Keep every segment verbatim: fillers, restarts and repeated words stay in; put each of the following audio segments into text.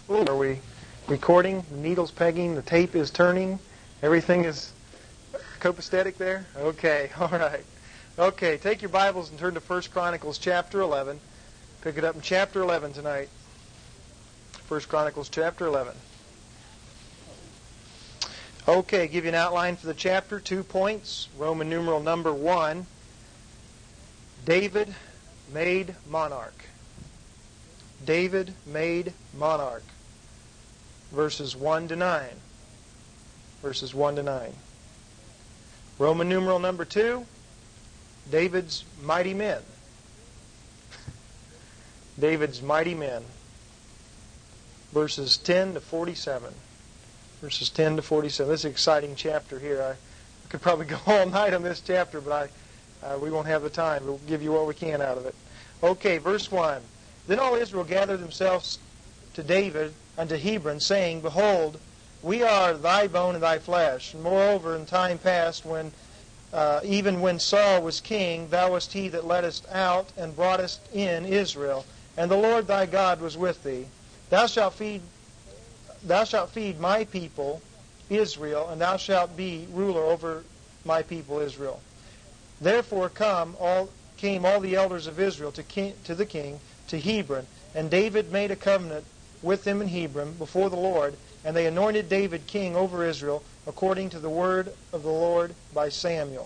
Ooh, are we recording? The needle's pegging. The tape is turning. Everything is copacetic there? Okay, all right. Okay, take your Bibles and turn to First Chronicles chapter eleven. Pick it up in chapter eleven tonight. First Chronicles chapter eleven. Okay, give you an outline for the chapter. Two points. Roman numeral number one. David made monarch. David made monarch. Verses one to nine. Verses one to nine. Roman numeral number two. David's mighty men. David's mighty men. Verses ten to forty-seven. Verses ten to forty-seven. This is an exciting chapter here. I could probably go all night on this chapter, but I, uh, we won't have the time. We'll give you what we can out of it. Okay, verse one. Then all Israel gathered themselves to David unto Hebron, saying, Behold, we are thy bone and thy flesh. And moreover, in time past, when uh, even when Saul was king, thou wast he that leddest out and broughtest in Israel. And the Lord thy God was with thee. Thou shalt feed Thou shalt feed my people, Israel, and thou shalt be ruler over my people, Israel. Therefore come all, came all the elders of Israel to, king, to the king, to Hebron, and David made a covenant with them in Hebron before the Lord, and they anointed David king over Israel, according to the word of the Lord by Samuel.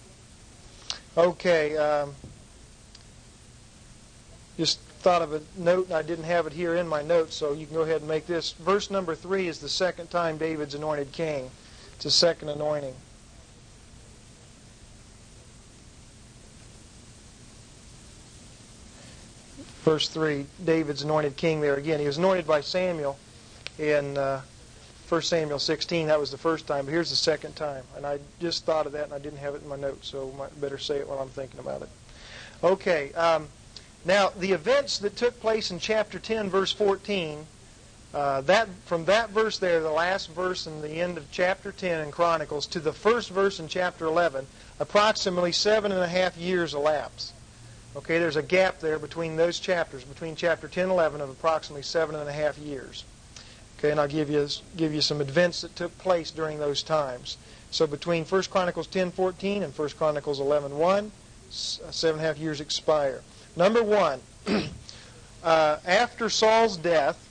Okay, um, just thought of a note, and I didn't have it here in my notes, so you can go ahead and make this. Verse number three is the second time David's anointed king. It's a second anointing. Verse three, David's anointed king there again. He was anointed by Samuel in uh, First Samuel sixteen. That was the first time, but here's the second time. And I just thought of that, and I didn't have it in my notes, so I might better say it while I'm thinking about it. Okay, um, now, the events that took place in chapter ten, verse fourteen, uh, that from that verse there, the last verse in the end of chapter ten in Chronicles, to the first verse in chapter eleven, approximately seven and a half years elapse. Okay, there's a gap there between those chapters, between chapter ten and eleven, of approximately seven and a half years. Okay, and I'll give you give you some events that took place during those times. So between First Chronicles ten fourteen and First Chronicles eleven one, seven and a half years expire. Number one, uh, after Saul's death,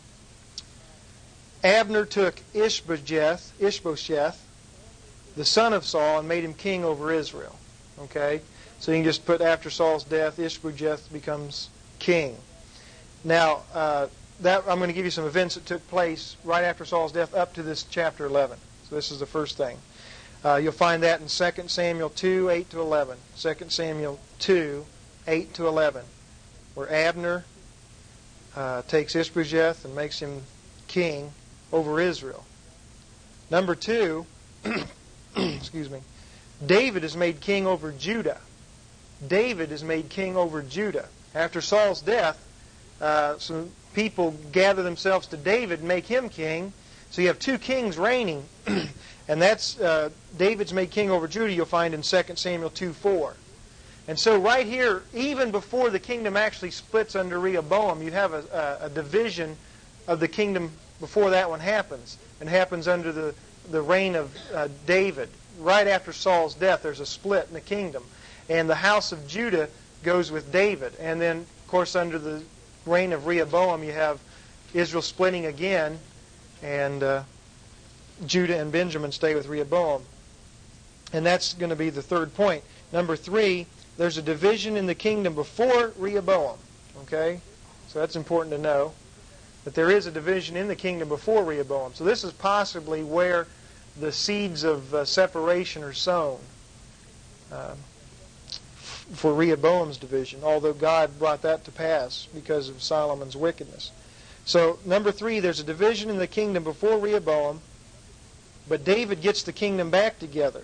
Abner took Ishbosheth, Ishbosheth, the son of Saul, and made him king over Israel. Okay? So you can just put after Saul's death, Ishbosheth becomes king. Now, uh, that I'm going to give you some events that took place right after Saul's death up to this chapter eleven. So this is the first thing. Uh, you'll find that in Second Samuel two, eight to eleven. Second Samuel two, eight to eleven, where Abner uh, takes Ishbosheth and makes him king over Israel. Number two, excuse me, David is made king over Judah. David is made king over Judah. After Saul's death, uh, some people gather themselves to David and make him king. So you have two kings reigning, and that's uh, David's made king over Judah. You'll find in Second Samuel two four. And so right here, even before the kingdom actually splits under Rehoboam, you have a, a, a division of the kingdom before that one happens. And happens under the, the reign of uh, David. Right after Saul's death, there's a split in the kingdom. And the house of Judah goes with David. And then, of course, under the reign of Rehoboam, you have Israel splitting again. And uh, Judah and Benjamin stay with Rehoboam. And that's going to be the third point. Number three, there's a division in the kingdom before Rehoboam. Okay? So that's important to know. That there is a division in the kingdom before Rehoboam. So this is possibly where the seeds of uh, separation are sown uh, for Rehoboam's division, although God brought that to pass because of Solomon's wickedness. So, number three, there's a division in the kingdom before Rehoboam, but David gets the kingdom back together.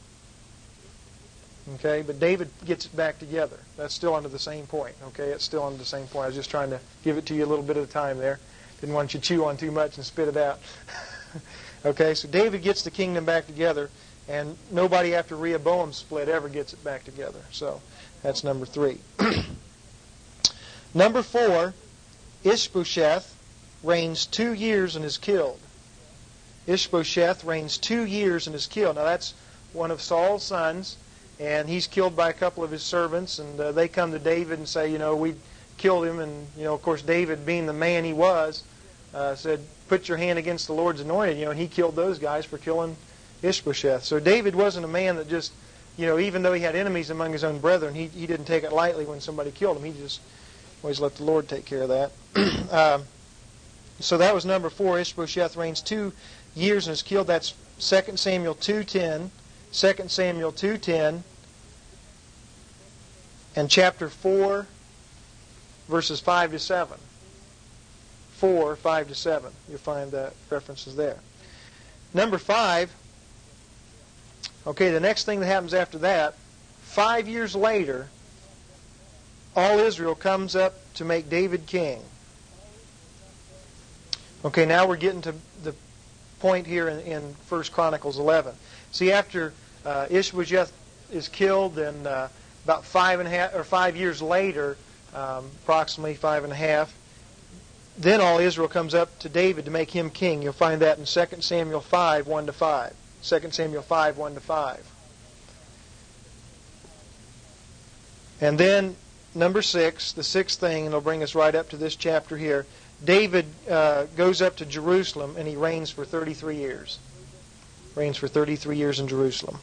Okay, but David gets it back together. That's still under the same point. Okay, it's still under the same point. I was just trying to give it to you a little bit at a time there. Didn't want you to chew on too much and spit it out. Okay, so David gets the kingdom back together, and nobody after Rehoboam's split ever gets it back together. So that's number three. Number four, Ishbosheth reigns two years and is killed. Ishbosheth reigns two years and is killed. Now that's one of Saul's sons, and he's killed by a couple of his servants, and uh, they come to David and say, you know, we killed him, and, you know, of course, David, being the man he was, uh, said, put your hand against the Lord's anointed, you know, and he killed those guys for killing Ishbosheth. So David wasn't a man that just, you know, even though he had enemies among his own brethren, he, he didn't take it lightly when somebody killed him. He just always let the Lord take care of that. um, so that was number four. Ishbosheth reigns two years and is killed. That's Second Samuel two ten. Second Samuel two ten. And chapter four, verses five to seven. four, five to seven. You'll find the references there. Number five. Okay, the next thing that happens after that, five years later, all Israel comes up to make David king. Okay, now we're getting to the point here in, in First Chronicles eleven. See, after uh, Ishbosheth is killed, then uh, about five and a half or five years later, um, approximately five and a half, then all Israel comes up to David to make him king. You'll find that in Second Samuel five, one to five. Second Samuel five, one to five. And then number six, the sixth thing, and it'll bring us right up to this chapter here. David uh, goes up to Jerusalem and he reigns for thirty-three years. Reigns for thirty-three years in Jerusalem.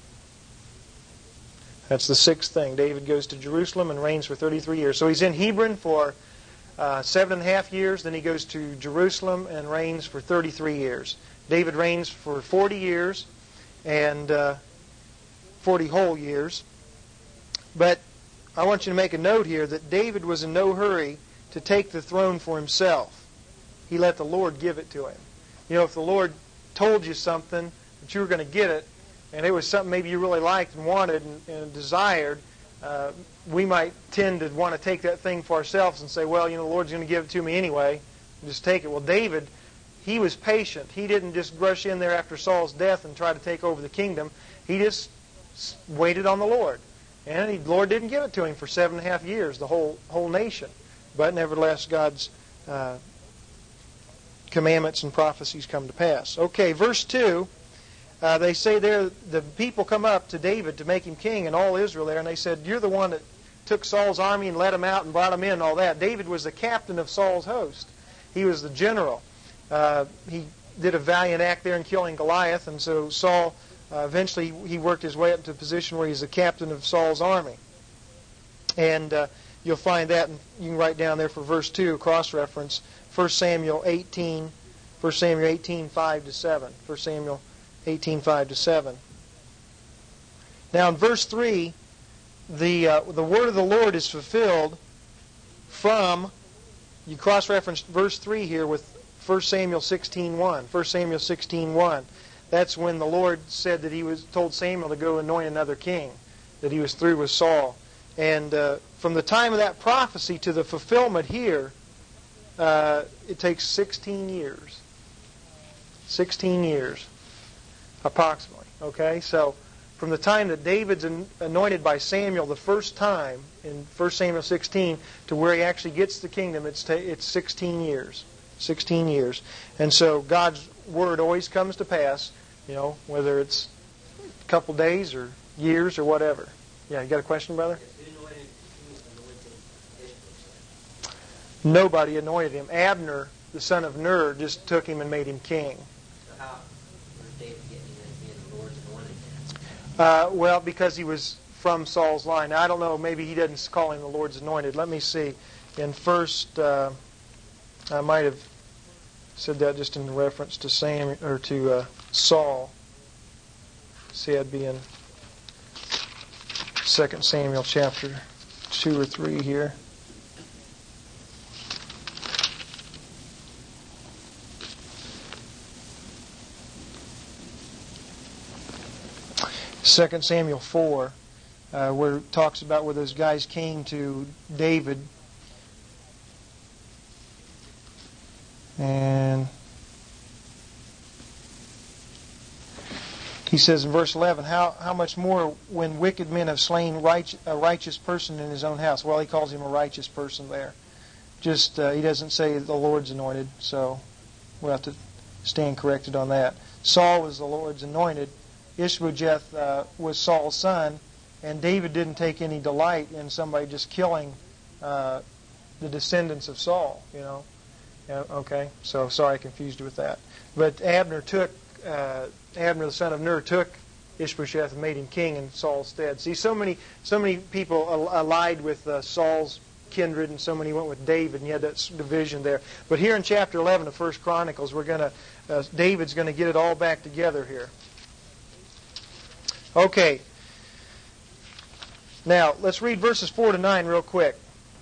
That's the sixth thing. David goes to Jerusalem and reigns for thirty-three years. So he's in Hebron for uh, seven and a half years. Then he goes to Jerusalem and reigns for thirty-three years. David reigns for forty years, and uh, forty whole years. But I want you to make a note here that David was in no hurry to take the throne for himself. He let the Lord give it to him. You know, if the Lord told you something, that you were going to get it, and it was something maybe you really liked and wanted and, and desired, uh, we might tend to want to take that thing for ourselves and say, well, you know, the Lord's going to give it to me anyway. Just take it. Well, David, he was patient. He didn't just rush in there after Saul's death and try to take over the kingdom. He just waited on the Lord. And the Lord didn't give it to him for seven and a half years, the whole whole nation. But nevertheless, God's uh, commandments and prophecies come to pass. Okay, verse two. Uh, they say there, the people come up to David to make him king, and all Israel there, and they said, you're the one that took Saul's army and led him out and brought him in and all that. David was the captain of Saul's host. He was the general. Uh, he did a valiant act there in killing Goliath, and so Saul, uh, eventually he worked his way up to a position where he's the captain of Saul's army. And uh, you'll find that, and you can write down there for verse two, cross-reference, First Samuel eighteen, First Samuel eighteen, five to seven. First Samuel eighteen, five to seven. Now in verse three, the uh, the word of the Lord is fulfilled from, you cross-reference verse three here with First Samuel sixteen, one. First Samuel sixteen, one. That's when the Lord said that he was told Samuel to go anoint another king, that he was through with Saul. And uh, from the time of that prophecy to the fulfillment here, uh, it takes sixteen years. sixteen years, approximately. Okay, so from the time that David's anointed by Samuel the first time in First Samuel sixteen to where he actually gets the kingdom, it's ta- it's sixteen years. sixteen years. And so God's word always comes to pass, you know, whether it's a couple days or years or whatever. Yeah, you got a question, brother? Nobody anointed him. Abner, the son of Ner, just took him and made him king. So how was David getting the Lord's anointed then? Uh, well, because he was from Saul's line. Now, I don't know, maybe he doesn't call him the Lord's anointed. Let me see. In first, uh, I might have said that just in reference to Sam or to uh, Saul. See, I'd be in Second Samuel chapter two or three here. Second Samuel four, uh, where it talks about where those guys came to David. And he says in verse eleven, how, how much more when wicked men have slain right, a righteous person in his own house? Well, he calls him a righteous person there. just uh, he doesn't say the Lord's anointed, so we'll have to stand corrected on that. Saul was the Lord's anointed. Ishbosheth uh, was Saul's son, and David didn't take any delight in somebody just killing uh, the descendants of Saul, you know. Yeah, okay, so sorry I confused you with that. But Abner took, uh, Abner the son of Ner took Ishbosheth and made him king in Saul's stead. See, so many, so many people allied with uh, Saul's kindred, and so many went with David, and you had that division there. But here in chapter eleven of First Chronicles, we're going to, uh, David's going to get it all back together here. Okay. Now, let's read verses four to nine real quick.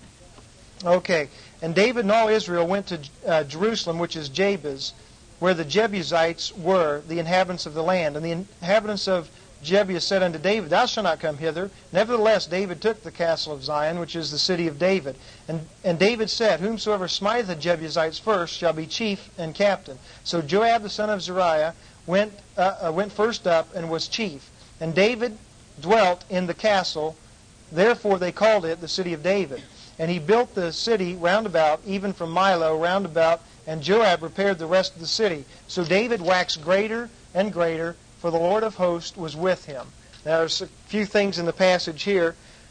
Okay. And David and all Israel went to uh, Jerusalem, which is Jabez, where the Jebusites were, the inhabitants of the land. And the inhabitants of Jebus said unto David, Thou shalt not come hither. Nevertheless, David took the castle of Zion, which is the city of David. And, and David said, Whomsoever smiteth the Jebusites first shall be chief and captain. So Joab the son of Zeruiah went, uh, uh, went first up and was chief. And David dwelt in the castle. Therefore they called it the city of David. And he built the city round about, even from Milo round about, and Joab repaired the rest of the city. So David waxed greater and greater, for the Lord of hosts was with him. Now there's a few things in the passage here.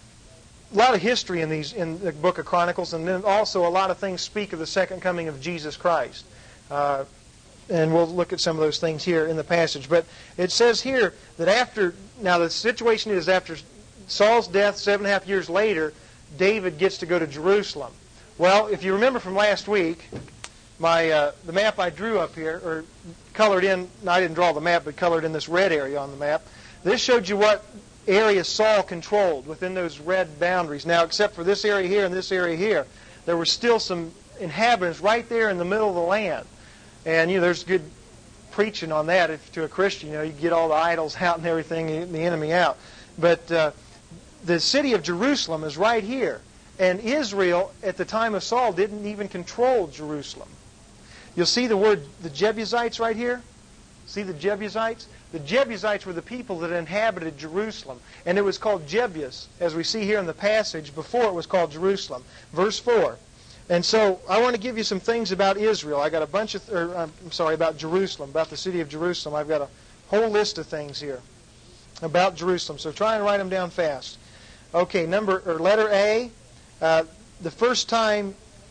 A lot of history in these in the book of Chronicles, and then also a lot of things speak of the second coming of Jesus Christ. Uh, and we'll look at some of those things here in the passage. But it says here that after, now the situation is after Saul's death, seven and a half years later, David gets to go to Jerusalem. Well, if you remember from last week, my uh, the map I drew up here, or colored in, no, I didn't draw the map, but colored in this red area on the map, this showed you what area Saul controlled within those red boundaries. Now, except for this area here and this area here, there were still some inhabitants right there in the middle of the land. And, you know, there's good preaching on that if to a Christian. You know, you get all the idols out and everything, and the enemy out. But uh, the city of Jerusalem is right here. And Israel, at the time of Saul, didn't even control Jerusalem. You'll see the word, the Jebusites right here. See the Jebusites? The Jebusites were the people that inhabited Jerusalem. And it was called Jebus, as we see here in the passage, before it was called Jerusalem. Verse four. And so I want to give you some things about Israel. I got a bunch of, or, I'm sorry, about Jerusalem, about the city of Jerusalem. I've got a whole list of things here about Jerusalem. So try and write them down fast. Okay, number or letter A. Uh, the first time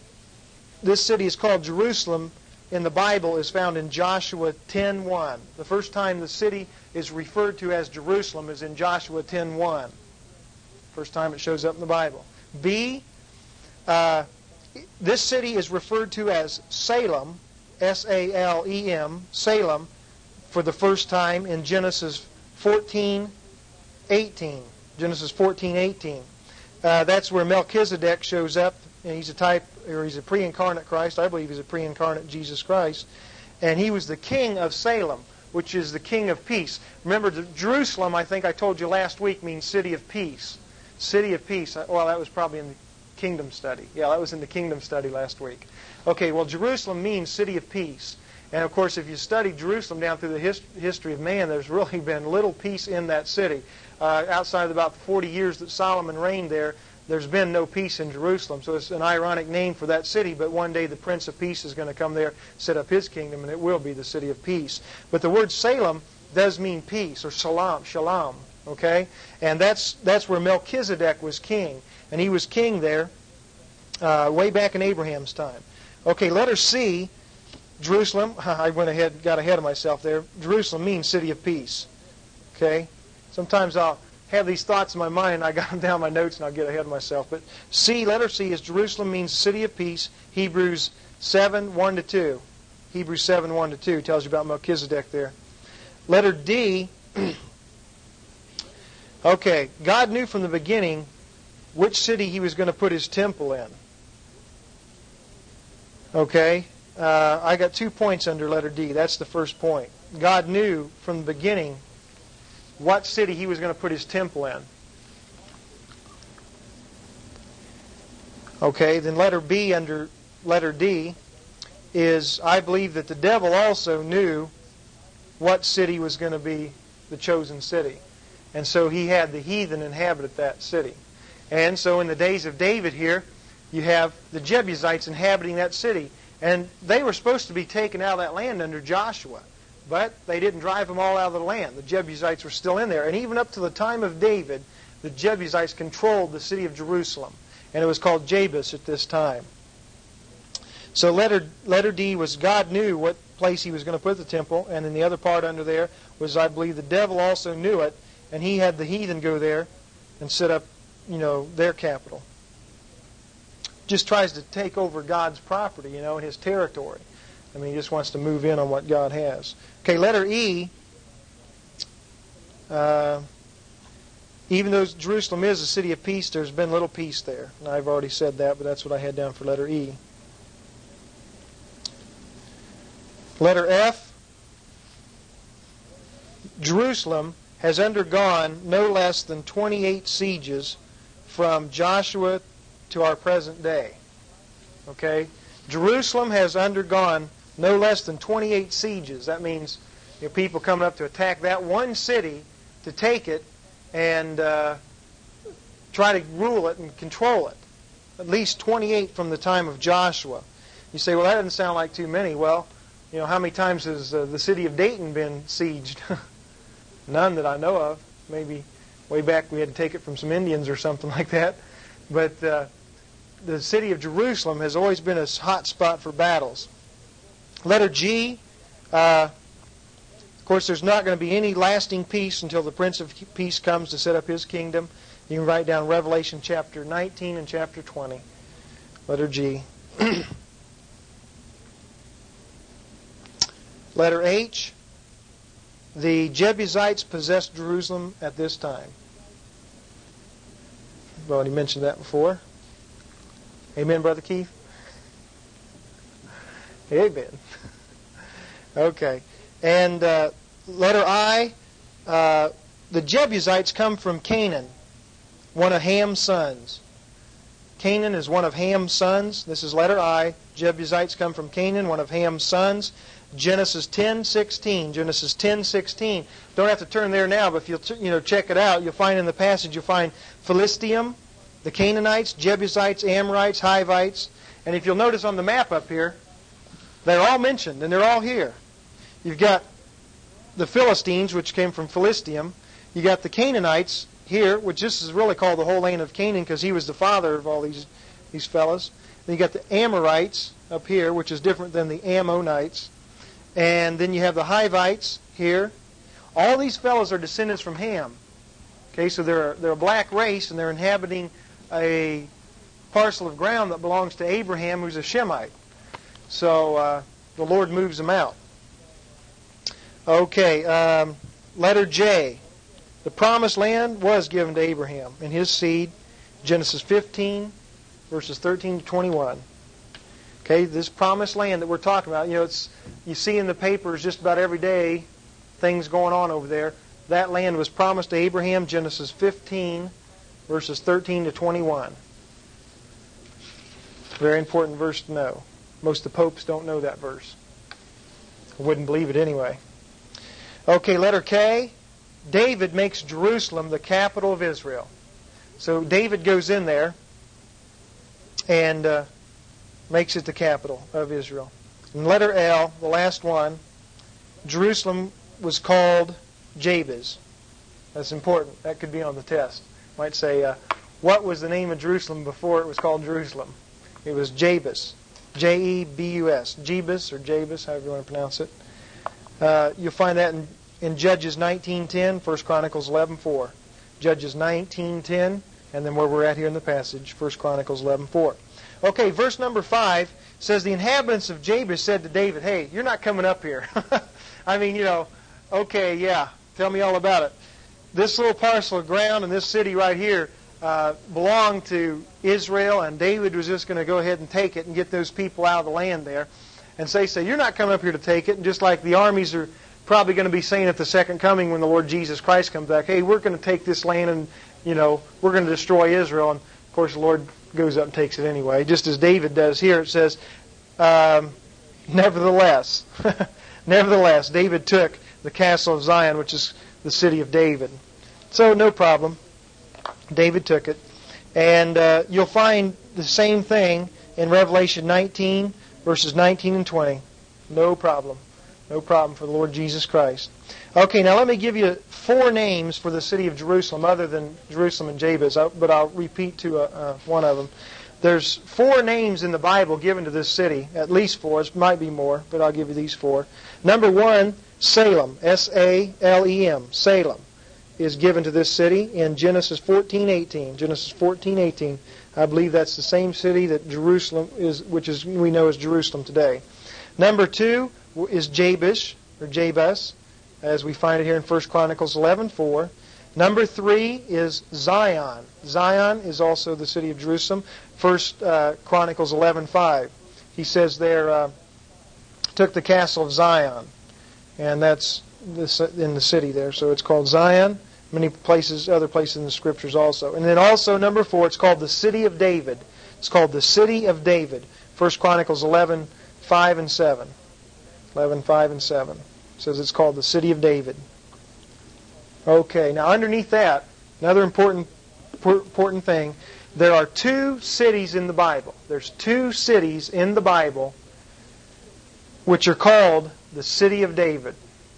this city is called Jerusalem in the Bible is found in Joshua ten one. The first time the city is referred to as Jerusalem is in Joshua ten one. First time it shows up in the Bible. B. Uh, this city is referred to as Salem, S A L E M, Salem, for the first time in Genesis fourteen eighteen. Genesis fourteen eighteen. Uh, that's where Melchizedek shows up. And he's a type, or he's a pre-incarnate Christ. I believe he's a pre-incarnate Jesus Christ. And he was the king of Salem, which is the king of peace. Remember, Jerusalem, I think I told you last week, means city of peace. City of peace. Well, that was probably in the kingdom study. Yeah, that was in the kingdom study last week. Okay, well, Jerusalem means city of peace. And, of course, if you study Jerusalem down through the hist- history of man, there's really been little peace in that city. Uh, outside of about the forty years that Solomon reigned there, there's been no peace in Jerusalem. So it's an ironic name for that city, but one day the Prince of Peace is going to come there, set up his kingdom, and it will be the city of peace. But the word Salem does mean peace, or shalom, shalom, okay? And that's that's where Melchizedek was king. And he was king there uh, way back in Abraham's time. Okay, letter C, Jerusalem. I went ahead, got ahead of myself there. Jerusalem means city of peace, okay? Sometimes I'll have these thoughts in my mind, and I got them down my notes, and I'll get ahead of myself. But C, letter C, is Jerusalem means city of peace. Hebrews seven, one to two. Hebrews seven, one to two tells you about Melchizedek there. Letter D, okay, God knew from the beginning which city He was going to put His temple in. Okay, uh, I got two points under letter D. That's the first point. God knew from the beginning what city He was going to put His temple in. Okay, then letter B under letter D is, I believe that the devil also knew what city was going to be the chosen city. And so he had the heathen inhabit that city. And so in the days of David here, you have the Jebusites inhabiting that city. And they were supposed to be taken out of that land under Joshua. But they didn't drive them all out of the land. The Jebusites were still in there. And even up to the time of David, the Jebusites controlled the city of Jerusalem. And it was called Jebus at this time. So letter, letter D was God knew what place he was going to put the temple. And then the other part under there was, I believe, the devil also knew it. And he had the heathen go there and set up, you know, their capital. Just tries to take over God's property, you know, his territory. I mean, he just wants to move in on what God has. Okay, letter E. Uh, even though Jerusalem is a city of peace, there's been little peace there. And I've already said that, but that's what I had down for letter E. Letter F. Jerusalem has undergone no less than twenty-eight sieges from Joshua to our present day. Okay? Jerusalem has undergone no less than twenty-eight sieges. That means, you know, people coming up to attack that one city, to take it and uh, try to rule it and control it. At least twenty-eight from the time of Joshua. You say, well, that doesn't sound like too many. Well, you know, how many times has uh, the city of Dayton been sieged? None that I know of. Maybe way back we had to take it from some Indians or something like that. But uh, the city of Jerusalem has always been a hot spot for battles. Letter G. Uh, of course, there's not going to be any lasting peace until the Prince of Peace comes to set up his kingdom. You can write down Revelation chapter nineteen and chapter twenty. Letter G. Letter H. The Jebusites possessed Jerusalem at this time. I've already mentioned that before. Amen, Brother Keith? Amen. Okay. And uh, letter I, uh, the Jebusites come from Canaan, one of Ham's sons. Canaan is one of Ham's sons. This is letter I. Jebusites come from Canaan, one of Ham's sons. Genesis ten sixteen. Genesis ten sixteen. Don't have to turn there now, but if you'll you know check it out, you'll find in the passage, you'll find Philistium, the Canaanites, Jebusites, Amorites, Hivites. And if you'll notice on the map up here, they're all mentioned, and they're all here. You've got the Philistines, which came from Philistium. You got the Canaanites here, which this is really called the whole land of Canaan because he was the father of all these, these fellows. Then you got the Amorites up here, which is different than the Ammonites. And then you have the Hivites here. All these fellows are descendants from Ham. Okay, so they're, they're a black race, and they're inhabiting a parcel of ground that belongs to Abraham, who's a Shemite. So uh, the Lord moves them out. Okay, um, letter J. The promised land was given to Abraham and his seed. Genesis fifteen, verses thirteen to twenty-one. Okay, this promised land that we're talking about, you know, it's you see in the papers just about every day things going on over there. That land was promised to Abraham, Genesis fifteen, verses thirteen to twenty-one. Very important verse to know. Most of the popes don't know that verse. I wouldn't believe it anyway. Okay, letter K. David makes Jerusalem the capital of Israel. So David goes in there and uh, makes it the capital of Israel. And letter L, the last one, Jerusalem was called Jabez. That's important. That could be on the test. Might say, uh, what was the name of Jerusalem before it was called Jerusalem? It was Jabez. J E B U S. Jebus or Jabez, however you want to pronounce it. Uh, you'll find that in, in Judges nineteen ten, First Chronicles eleven four. Judges nineteen ten, and then where we're at here in the passage, First Chronicles eleven four. Okay, verse number five says, the inhabitants of Jabez said to David, hey, you're not coming up here. I mean, you know, okay, yeah, tell me all about it. This little parcel of ground and this city right here uh, belonged to Israel, and David was just going to go ahead and take it and get those people out of the land there. And say, say, you're not coming up here to take it. And just like the armies are probably going to be saying at the second coming when the Lord Jesus Christ comes back, hey, we're going to take this land and, you know, we're going to destroy Israel. And, of course, the Lord goes up and takes it anyway. Just as David does here, it says, um, nevertheless, nevertheless, David took the castle of Zion, which is the city of David. So, no problem. David took it. And uh, you'll find the same thing in Revelation nineteen, verses nineteen and twenty. No problem. No problem for the Lord Jesus Christ. Okay, now let me give you four names for the city of Jerusalem other than Jerusalem and Jabez, but I'll repeat to uh, uh, one of them. There's four names in the Bible given to this city, at least four. It might be more, but I'll give you these four. Number one, Salem, S A L E M, Salem, is given to this city in Genesis fourteen eighteen. Genesis fourteen eighteen. I believe that's the same city that Jerusalem is, which is we know as Jerusalem today. Number two is Jabesh, or Jabez, as we find it here in First Chronicles eleven four. Number three is Zion. Zion is also the city of Jerusalem. First uh, Chronicles eleven five. He says there, uh, took the castle of Zion. And that's in the city there. So it's called Zion. Many places, other places in the Scriptures also. And then also, number four, it's called the city of David. It's called the city of David. First Chronicles eleven five and seven. eleven five and seven. It says it's called the city of David. Okay, now underneath that, another important important thing, there are two cities in the Bible. There's two cities in the Bible which are called the city of David.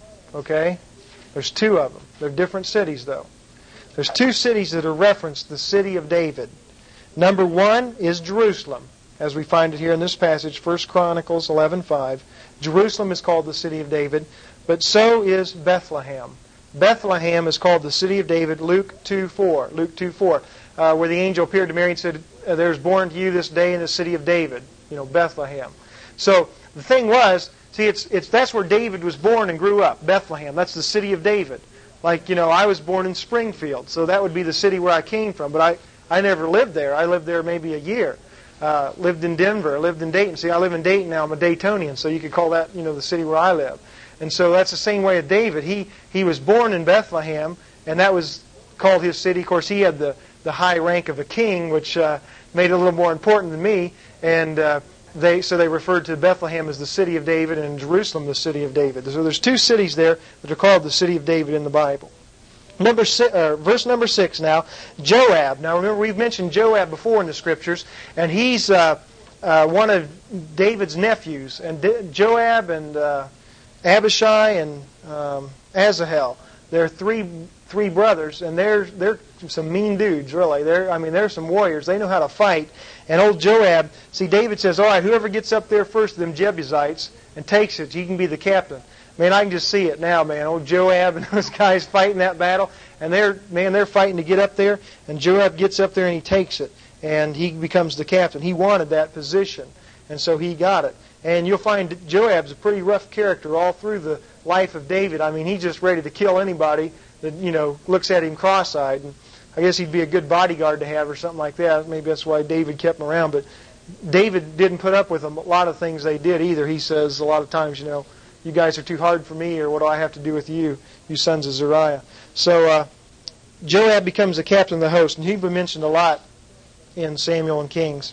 Okay? There's two of them. They're different cities, though. There's two cities that are referenced, the city of David. Number one is Jerusalem, as we find it here in this passage, First Chronicles eleven five. Jerusalem is called the city of David, but so is Bethlehem. Bethlehem is called the city of David, Luke two four. Luke two four, uh, where the angel appeared to Mary and said, "There's born to you this day in the city of David," you know, Bethlehem. So the thing was, see, it's it's that's where David was born and grew up, Bethlehem. That's the city of David. Like, you know, I was born in Springfield, so that would be the city where I came from. But I, I never lived there. I lived there maybe a year. Uh, lived in Denver, lived in Dayton. See, I live in Dayton now. I'm a Daytonian, so you could call that, you know, the city where I live. And so that's the same way with David. He he was born in Bethlehem, and that was called his city. Of course, he had the, the high rank of a king, which uh, made it a little more important than me. And uh, they so they referred to Bethlehem as the city of David and Jerusalem the city of David. So there's two cities there that are called the city of David in the Bible. Number six, uh, verse number six now, Joab. Now remember, we've mentioned Joab before in the Scriptures, and he's uh, uh, one of David's nephews. And D- Joab and uh, Abishai and um, Asahel, they're three three brothers, and they're they're some mean dudes, really. They're I mean they're some warriors. They know how to fight. And old Joab, see, David says, "All right, whoever gets up there first of them Jebusites and takes it, he can be the captain." Man, I can just see it now, man. Old Joab and those guys fighting that battle, and they're man, they're fighting to get up there. And Joab gets up there and he takes it, and he becomes the captain. He wanted that position, and so he got it. And you'll find Joab's a pretty rough character all through the life of David. I mean, he's just ready to kill anybody that, you know, looks at him cross-eyed. And I guess he'd be a good bodyguard to have or something like that. Maybe that's why David kept him around. But David didn't put up with them, a lot of things they did either. He says a lot of times, you know, "You guys are too hard for me," or "What do I have to do with you, you sons of Zeruiah?" So uh, Joab becomes the captain of the host, and he's been mentioned a lot in Samuel and Kings.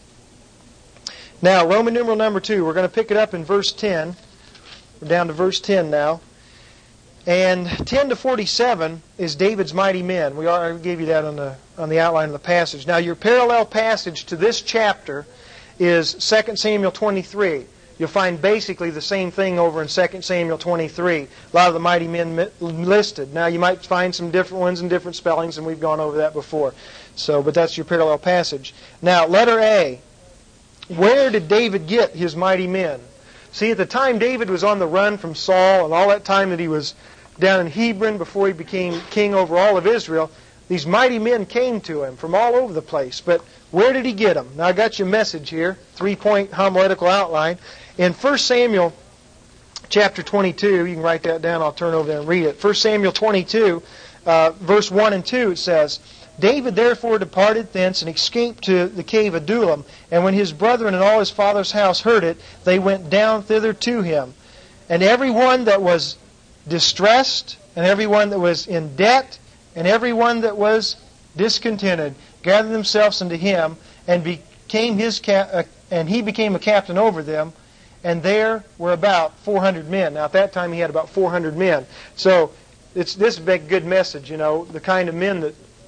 Now, Roman numeral number two, we're going to pick it up in verse ten. We're down to verse ten now. And ten to forty-seven is David's mighty men. We already gave you that on the on the outline of the passage. Now, your parallel passage to this chapter is Second Samuel twenty-three. You'll find basically the same thing over in Second Samuel twenty-three. A lot of the mighty men listed. Now, you might find some different ones and different spellings, and we've gone over that before. So, but that's your parallel passage. Now, letter A. Where did David get his mighty men? See, at the time David was on the run from Saul, and all that time that he was down in Hebron before he became king over all of Israel, these mighty men came to him from all over the place. But where did he get them? Now, I got your message here, three-point homiletical outline. In First Samuel chapter twenty-two, you can write that down, I'll turn over there and read it. First Samuel twenty-two, uh, verse one and two, it says, "David therefore departed thence and escaped to the cave of Adullam. And when his brethren and all his father's house heard it, they went down thither to him. And every one that was distressed, and every one that was in debt, and every one that was discontented, gathered themselves unto him, and became his ca- uh, and he became a captain over them. And there were about four hundred men." Now, at that time, he had about four hundred men. So, it's this is a big, good message, you know, the kind of men that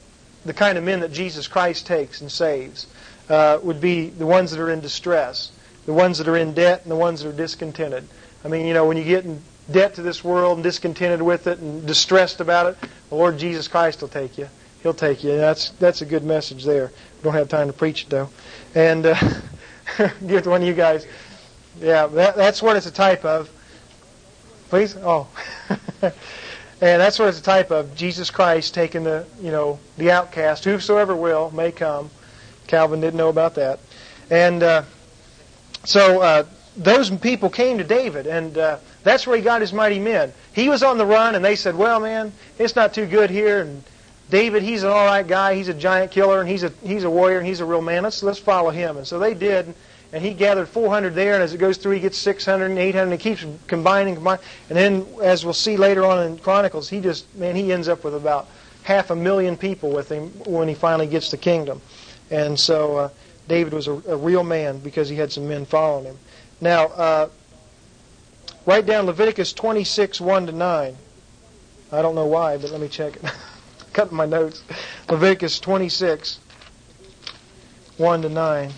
the kind of men that Jesus Christ takes and saves uh, would be the ones that are in distress, the ones that are in debt, and the ones that are discontented. I mean, you know, when you get in debt to this world and discontented with it and distressed about it, the Lord Jesus Christ will take you. He'll take you. That's that's a good message there. We don't have time to preach it, though. And uh, give it to one of you guys. Yeah, that, that's what it's a type of. Please? Oh. And that's what it's a type of. Jesus Christ taking the, you know, the outcast. Whosoever will may come. Calvin didn't know about that. And uh, so uh, those people came to David, and uh, that's where he got his mighty men. He was on the run, and they said, well, man, it's not too good here, and David, he's an all right guy. He's a giant killer, and he's a he's a warrior, and he's a real man. Let's let's follow him. And so they did, and he gathered four hundred there, and as it goes through, he gets six hundred and eight hundred, and he keeps combining, combining. And then, as we'll see later on in Chronicles, he just, man, he ends up with about half a million people with him when he finally gets the kingdom. And so uh, David was a, a real man because he had some men following him. Now, uh, write down Leviticus twenty-six, one to nine. I don't know why, but let me check it. Cut my notes. Leviticus twenty-six, one to nine.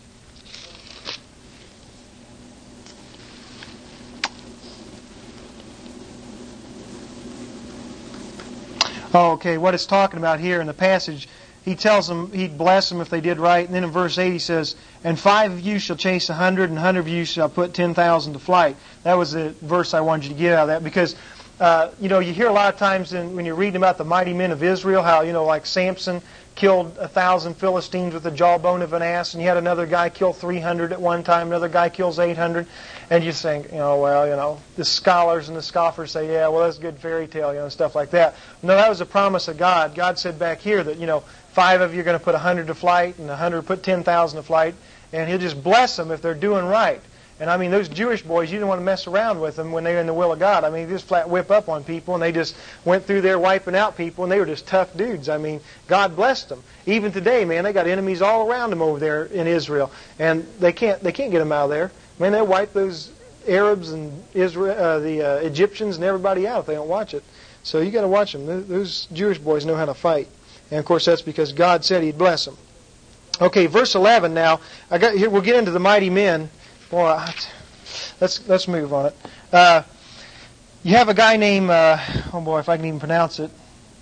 Oh, okay, what it's talking about here in the passage, he tells them he'd bless them if they did right. And then in verse eight he says, and five of you shall chase a hundred, and a hundred of you shall put ten thousand to flight. That was the verse I wanted you to get out of that, because Uh, you know, you hear a lot of times in, when you're reading about the mighty men of Israel, how, you know, like Samson killed a thousand Philistines with the jawbone of an ass, and you had another guy kill three hundred at one time, another guy kills eight hundred, and you think, you know, well, you know, the scholars and the scoffers say, yeah, well, that's a good fairy tale, you know, stuff like that. No, that was a promise of God. God said back here that, you know, five of you are going to put a hundred to flight, and a hundred put ten thousand to flight, and He'll just bless them if they're doing right. And I mean, those Jewish boys, you didn't want to mess around with them when they were in the will of God. I mean, they just flat whip up on people, and they just went through there wiping out people, and they were just tough dudes. I mean, God blessed them. Even today, man, they got enemies all around them over there in Israel, and they can't they can't get them out of there. Man, they'll wipe those Arabs and Israel, uh, the uh, Egyptians and everybody out if they don't watch it. So you got to watch them. Those Jewish boys know how to fight, and of course that's because God said He'd bless them. Okay, verse eleven. Now, I got here. We'll get into the mighty men. Boy, let's let's move on it. Uh, you have a guy named, uh, oh boy, if I can even pronounce it,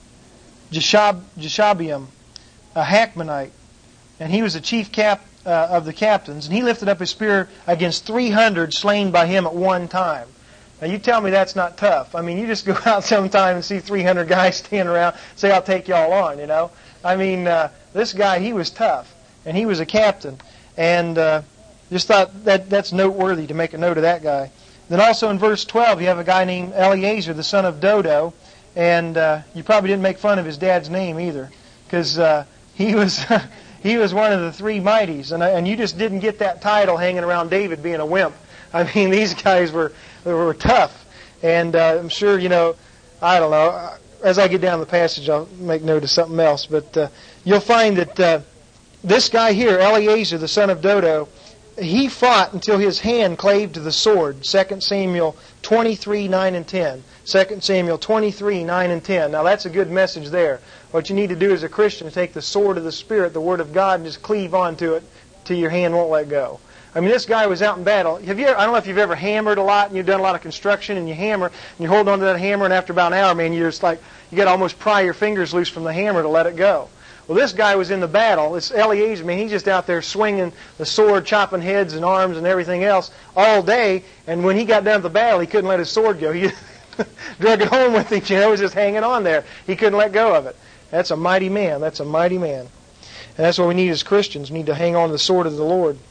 Jeshab, Jeshabeam, a Hakmonite, and he was the chief cap uh, of the captains, and he lifted up his spear against three hundred slain by him at one time. Now you tell me that's not tough. I mean, you just go out sometime and see three hundred guys standing around, say, I'll take y'all on, you know. I mean, uh, this guy, he was tough, and he was a captain, and Uh, Just thought that that's noteworthy to make a note of that guy. Then also in verse twelve, you have a guy named Eleazar, the son of Dodo, and uh, you probably didn't make fun of his dad's name either, because uh, he was he was one of the three mighties, and and you just didn't get that title hanging around David being a wimp. I mean, these guys were were tough, and uh, I'm sure you know. I don't know. As I get down the passage, I'll make note of something else, but uh, you'll find that uh, this guy here, Eleazar, the son of Dodo, he fought until his hand clave to the sword. Second Samuel twenty-three, nine and ten. Second Samuel twenty-three, nine and ten. Now that's a good message there. What you need to do as a Christian is take the sword of the Spirit, the Word of God, and just cleave onto it till your hand won't let go. I mean, this guy was out in battle. Have you ever, I don't know if you've ever hammered a lot and you've done a lot of construction and you hammer and you hold on to that hammer, and after about an hour, man, you're just like, you got to almost pry your fingers loose from the hammer to let it go. Well, this guy was in the battle. It's Eleazar. I mean, he's just out there swinging the sword, chopping heads and arms and everything else all day. And when he got done with the battle, he couldn't let his sword go. He drug it home with him. You know, it was just hanging on there. He couldn't let go of it. That's a mighty man. That's a mighty man. And that's what we need as Christians. We need to hang on to the sword of the Lord.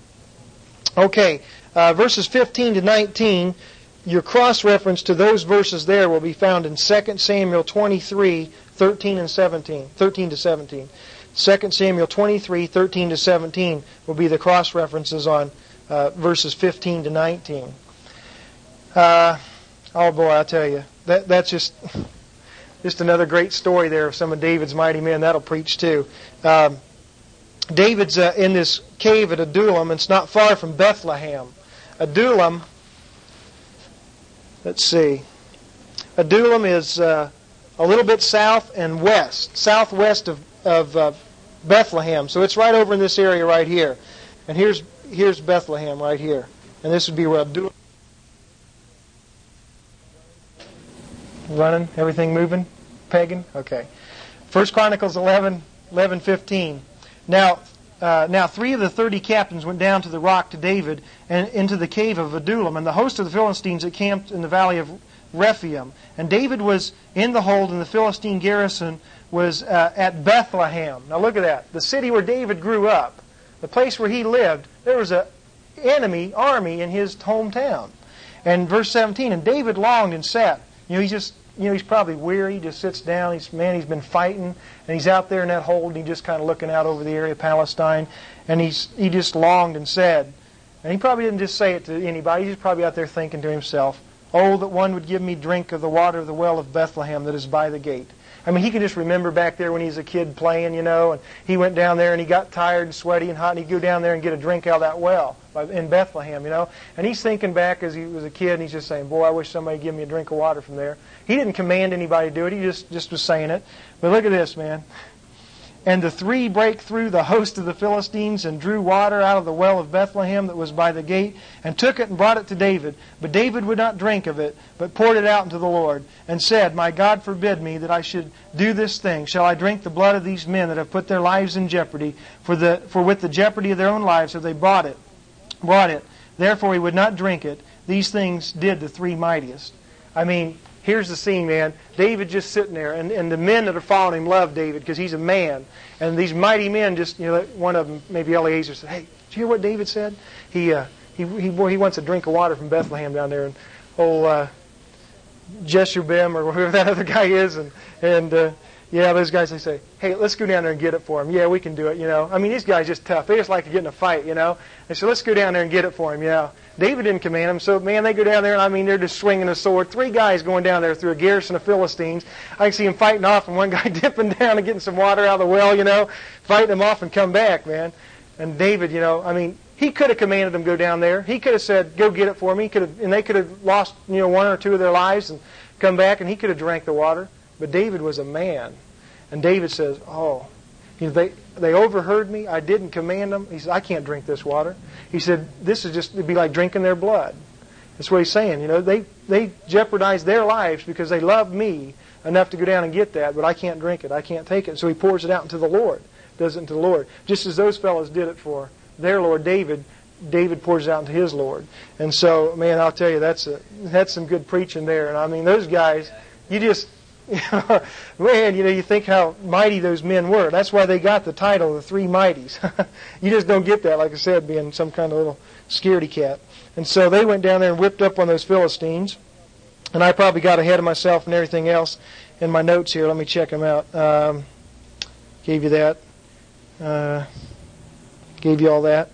Okay, uh, verses fifteen to nineteen. Your cross-reference to those verses there will be found in Second Samuel twenty-three, thirteen and seventeen. thirteen to seventeen. Second Samuel twenty-three, thirteen to seventeen will be the cross-references on uh, verses fifteen to nineteen. Uh, oh boy, I tell you, that that's just just another great story there of some of David's mighty men. That'll preach too. Um, David's uh, in this cave at Adullam. It's not far from Bethlehem. Adullam. Let's see. Adullam is uh, a little bit south and west, southwest of, of uh, Bethlehem. So it's right over in this area right here. And here's here's Bethlehem right here. And this would be where Abdullah... Running? Everything moving? Pagan? Okay. First Chronicles eleven, eleven, fifteen. Now, uh, now three of the thirty captains went down to the rock to David and into the cave of Adullam, and the host of the Philistines that camped in the valley of Rephaim. And David was in the hold, and the Philistine garrison was uh, at Bethlehem. Now look at that. The city where David grew up, the place where he lived, there was an enemy army in his hometown. And verse seventeen, and David longed and sat. You know, he's just, you know, he's probably weary. He just sits down. He's, man, he's been fighting. And he's out there in that hold, and he's just kind of looking out over the area of Palestine. And he's he just longed and said, and he probably didn't just say it to anybody. He's probably out there thinking to himself, oh, that one would give me drink of the water of the well of Bethlehem that is by the gate. I mean, he can just remember back there when he was a kid playing, you know, and he went down there and he got tired and sweaty and hot, and he'd go down there and get a drink out of that well in Bethlehem, you know. And he's thinking back as he was a kid, and he's just saying, boy, I wish somebody would give me a drink of water from there. He didn't command anybody to do it. He just, just was saying it. But look at this, man. And the three brake through the host of the Philistines and drew water out of the well of Bethlehem that was by the gate, and took it and brought it to David. But David would not drink of it, but poured it out unto the Lord, and said, my God forbid me that I should do this thing. Shall I drink the blood of these men that have put their lives in jeopardy? For the for with the jeopardy of their own lives have they bought it, brought it. Therefore he would not drink it. These things did the three mightiest. I mean, here's the scene, man. David just sitting there, and, and the men that are following him love David because he's a man. And these mighty men just, you know, one of them, maybe Eliezer, said, hey, did you hear what David said? He uh, he he, boy, he wants a drink of water from Bethlehem down there. And old uh, Jeshubim, or whoever that other guy is, and, and uh, yeah, those guys, they say, hey, let's go down there and get it for him. Yeah, we can do it, you know. I mean, these guys are just tough. They just like to get in a fight, you know. They said, let's go down there and get it for him, yeah. David didn't command them, so, man, they go down there, and I mean, they're just swinging a sword. Three guys going down there through a garrison of Philistines. I can see them fighting off, and one guy dipping down and getting some water out of the well, you know, fighting them off and come back, man. And David, you know, I mean, he could have commanded them to go down there. He could have said, go get it for me. He could have, and they could have lost, you know, one or two of their lives and come back, and he could have drank the water. But David was a man. And David says, oh, you know, they they overheard me. I didn't command them. He said, I can't drink this water. He said, this is just, it'd be like drinking their blood. That's what he's saying. You know, they, they jeopardized their lives because they loved me enough to go down and get that, but I can't drink it. I can't take it. So he pours it out into the Lord. Does it into the Lord. Just as those fellows did it for their Lord David, David pours it out into his Lord. And so, man, I'll tell you, that's a, that's some good preaching there. And I mean, those guys, you just... man, you know, you think how mighty those men were. That's why they got the title, the Three Mighties. You just don't get that, like I said, being some kind of little scaredy cat. And so they went down there and whipped up on those Philistines. And I probably got ahead of myself and everything else in my notes here. Let me check them out. Um, gave you that. Uh, gave you all that.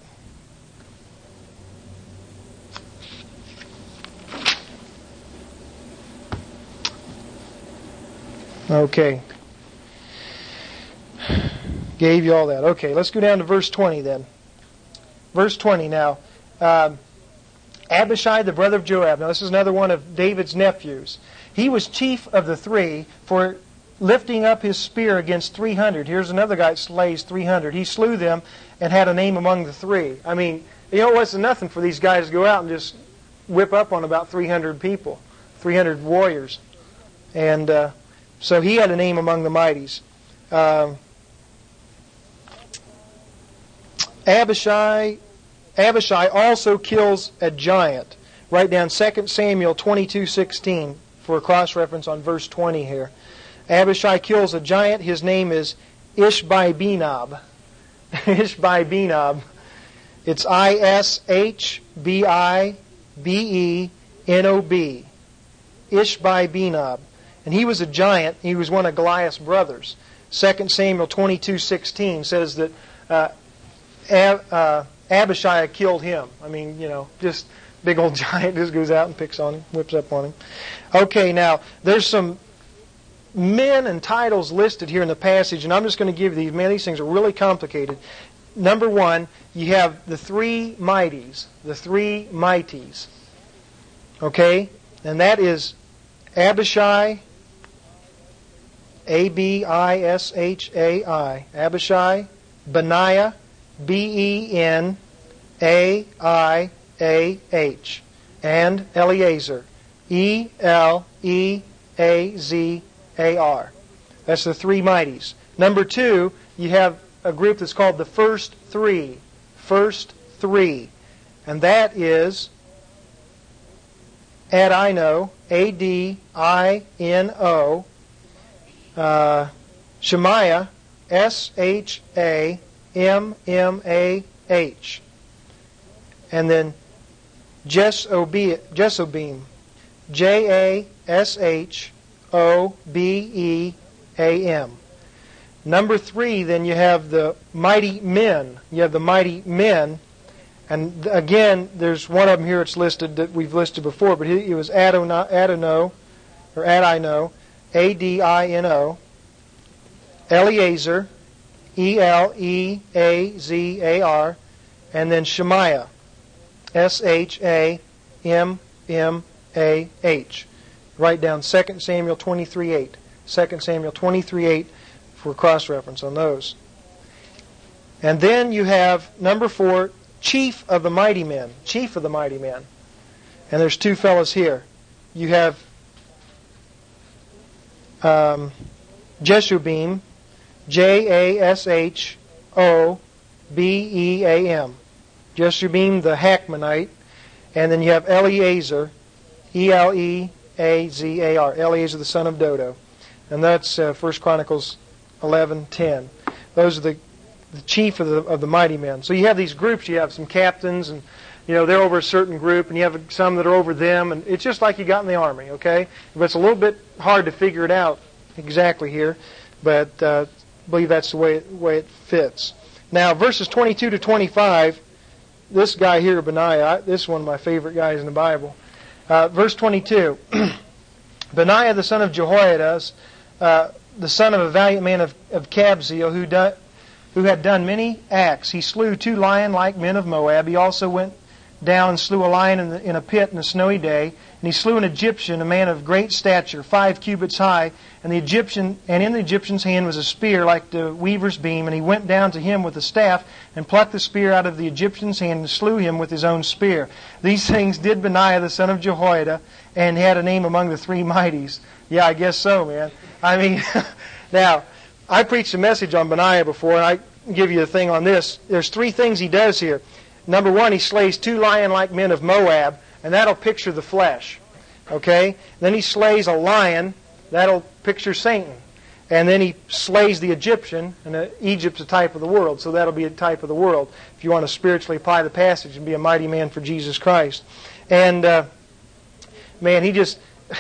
Okay. Gave you all that. Okay, let's go down to verse twenty then. Verse twenty now. Um, Abishai, the brother of Joab. Now this is another one of David's nephews. He was chief of the three for lifting up his spear against three hundred. Here's another guy that slays three hundred. He slew them and had a name among the three. I mean, you know, it wasn't nothing for these guys to go out and just whip up on about three hundred people, three hundred warriors. And... Uh, So he had a name among the mighties. Um, Abishai, Abishai also kills a giant. Write down Second Samuel twenty-two sixteen for a cross-reference on verse twenty here. Abishai kills a giant. His name is Ishbi-Benob. Ishbi-Benob. It's I S H B I B E N O B. Ishbi-Benob. And he was a giant. He was one of Goliath's brothers. Second Samuel twenty-two sixteen says that uh, Ab, uh, Abishai killed him. I mean, you know, just big old giant just goes out and picks on him, whips up on him. Okay, now, there's some men and titles listed here in the passage, and I'm just going to give you these. Man, these things are really complicated. Number one, you have the three mighties. The three mighties. Okay? And that is Abishai, A B I S H A I. Abishai. Benaiah. B E N A I A H. And Eleazar. E L E A Z A R. That's the three mighties. Number two, you have a group that's called the first three. First three. And that is Adino, A D I N O, uh, Shemaiah, S H A M M A H, and then Jesobim, J A S H O B E A M. Number three, then you have the mighty men. You have the mighty men. And again, there's one of them here it's listed that we've listed before, but it was Adino, Adino or Adino, A D I N O, Eleazar, E L E A Z A R, and then Shemaiah, S H A M M A H. Write down Second Samuel twenty-three eight. Second Samuel twenty-three eight for cross-reference on those. And then you have, number four, chief of the mighty men. Chief of the mighty men. And there's two fellows here. You have um, Jeshubim, J A S H O B E A M. Jeshubim the Hakmonite. And then you have Eleazar, E L E A Z A R. Eleazar the son of Dodo. And that's uh, First Chronicles eleven ten. Those are the, the chief of the of the mighty men. So you have these groups. You have some captains, and you know they're over a certain group, and you have some that are over them, and it's just like you got in the army. Okay, but it's a little bit hard to figure it out exactly here, but uh, I believe that's the way it, way it fits. Now, verses twenty-two to twenty-five. This guy here, Benaiah, this is one of my favorite guys in the Bible. Uh, verse twenty-two. Benaiah the son of Jehoiada, uh, the son of a valiant man of, of Kabzeel, who, do, who had done many acts. He slew two lion-like men of Moab. He also went down and slew a lion in, the, in a pit in a snowy day. And he slew an Egyptian, a man of great stature, five cubits high. And the Egyptian, and in the Egyptian's hand was a spear like the weaver's beam. And he went down to him with a staff and plucked the spear out of the Egyptian's hand and slew him with his own spear. These things did Benaiah the son of Jehoiada, and had a name among the three mighties. Yeah, I guess so, man. I mean, now, I preached a message on Benaiah before, and I give you a thing on this. There's three things he does here. Number one, he slays two lion-like men of Moab, and that'll picture the flesh. Okay? Then he slays a lion, that'll picture Satan. And then he slays the Egyptian, and uh, Egypt's a type of the world, so that'll be a type of the world, if you want to spiritually apply the passage and be a mighty man for Jesus Christ. And, uh, man, he just...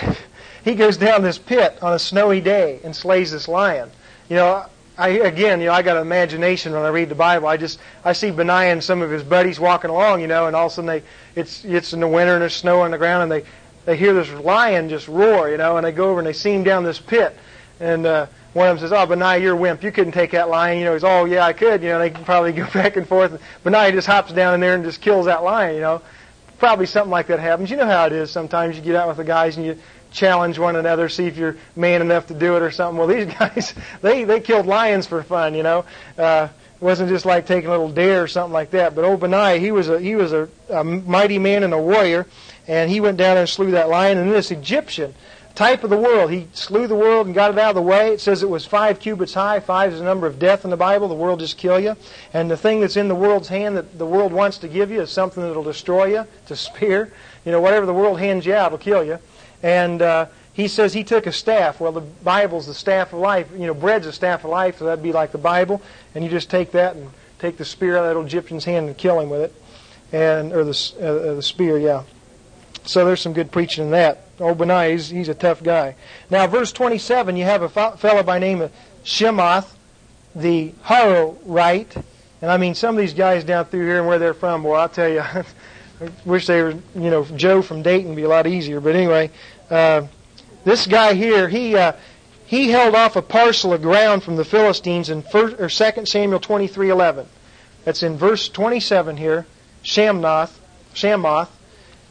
He goes down this pit on a snowy day and slays this lion. You know, I again, you know, I got an imagination when I read the Bible. I just I see Benaiah and some of his buddies walking along, you know, and all of a sudden they it's it's in the winter and there's snow on the ground, and they they hear this lion just roar, you know, and they go over and they see him down this pit, and uh, one of them says, "Oh, Benaiah, you're a wimp. You couldn't take that lion." You know, he's, "Oh, yeah, I could." You know, they can probably go back and forth. Benaiah just hops down in there and just kills that lion. You know, probably something like that happens. You know how it is. Sometimes you get out with the guys and you challenge one another, see if you're man enough to do it or something. Well, these guys, they, they killed lions for fun, you know. Uh, it wasn't just like taking a little dare or something like that. But old Benaiah, he was a he was a, a mighty man and a warrior, and he went down and slew that lion. And this Egyptian, type of the world, he slew the world and got it out of the way. It says it was five cubits high. Five is the number of death in the Bible. The world just kill you. And the thing that's in the world's hand that the world wants to give you is something that will destroy you. It's a spear. You know, whatever the world hands you out will kill you. And uh, he says he took a staff. Well, the Bible's the staff of life. You know, bread's the staff of life, so that'd be like the Bible. And you just take that and take the spear out of that old Egyptian's hand and kill him with it, and or the uh, the spear, yeah. So there's some good preaching in that. Old Benaiah, he's, he's a tough guy. Now, verse twenty-seven, you have a fellow by name of Shemoth, the Harorite. And I mean, some of these guys down through here and where they're from, boy, I'll tell you, I wish they were, you know, Joe from Dayton would be a lot easier. But anyway, uh, this guy here, he uh, he held off a parcel of ground from the Philistines in first, or Second Samuel twenty-three eleven. That's in verse twenty-seven here, Shamnoth, Shamoth.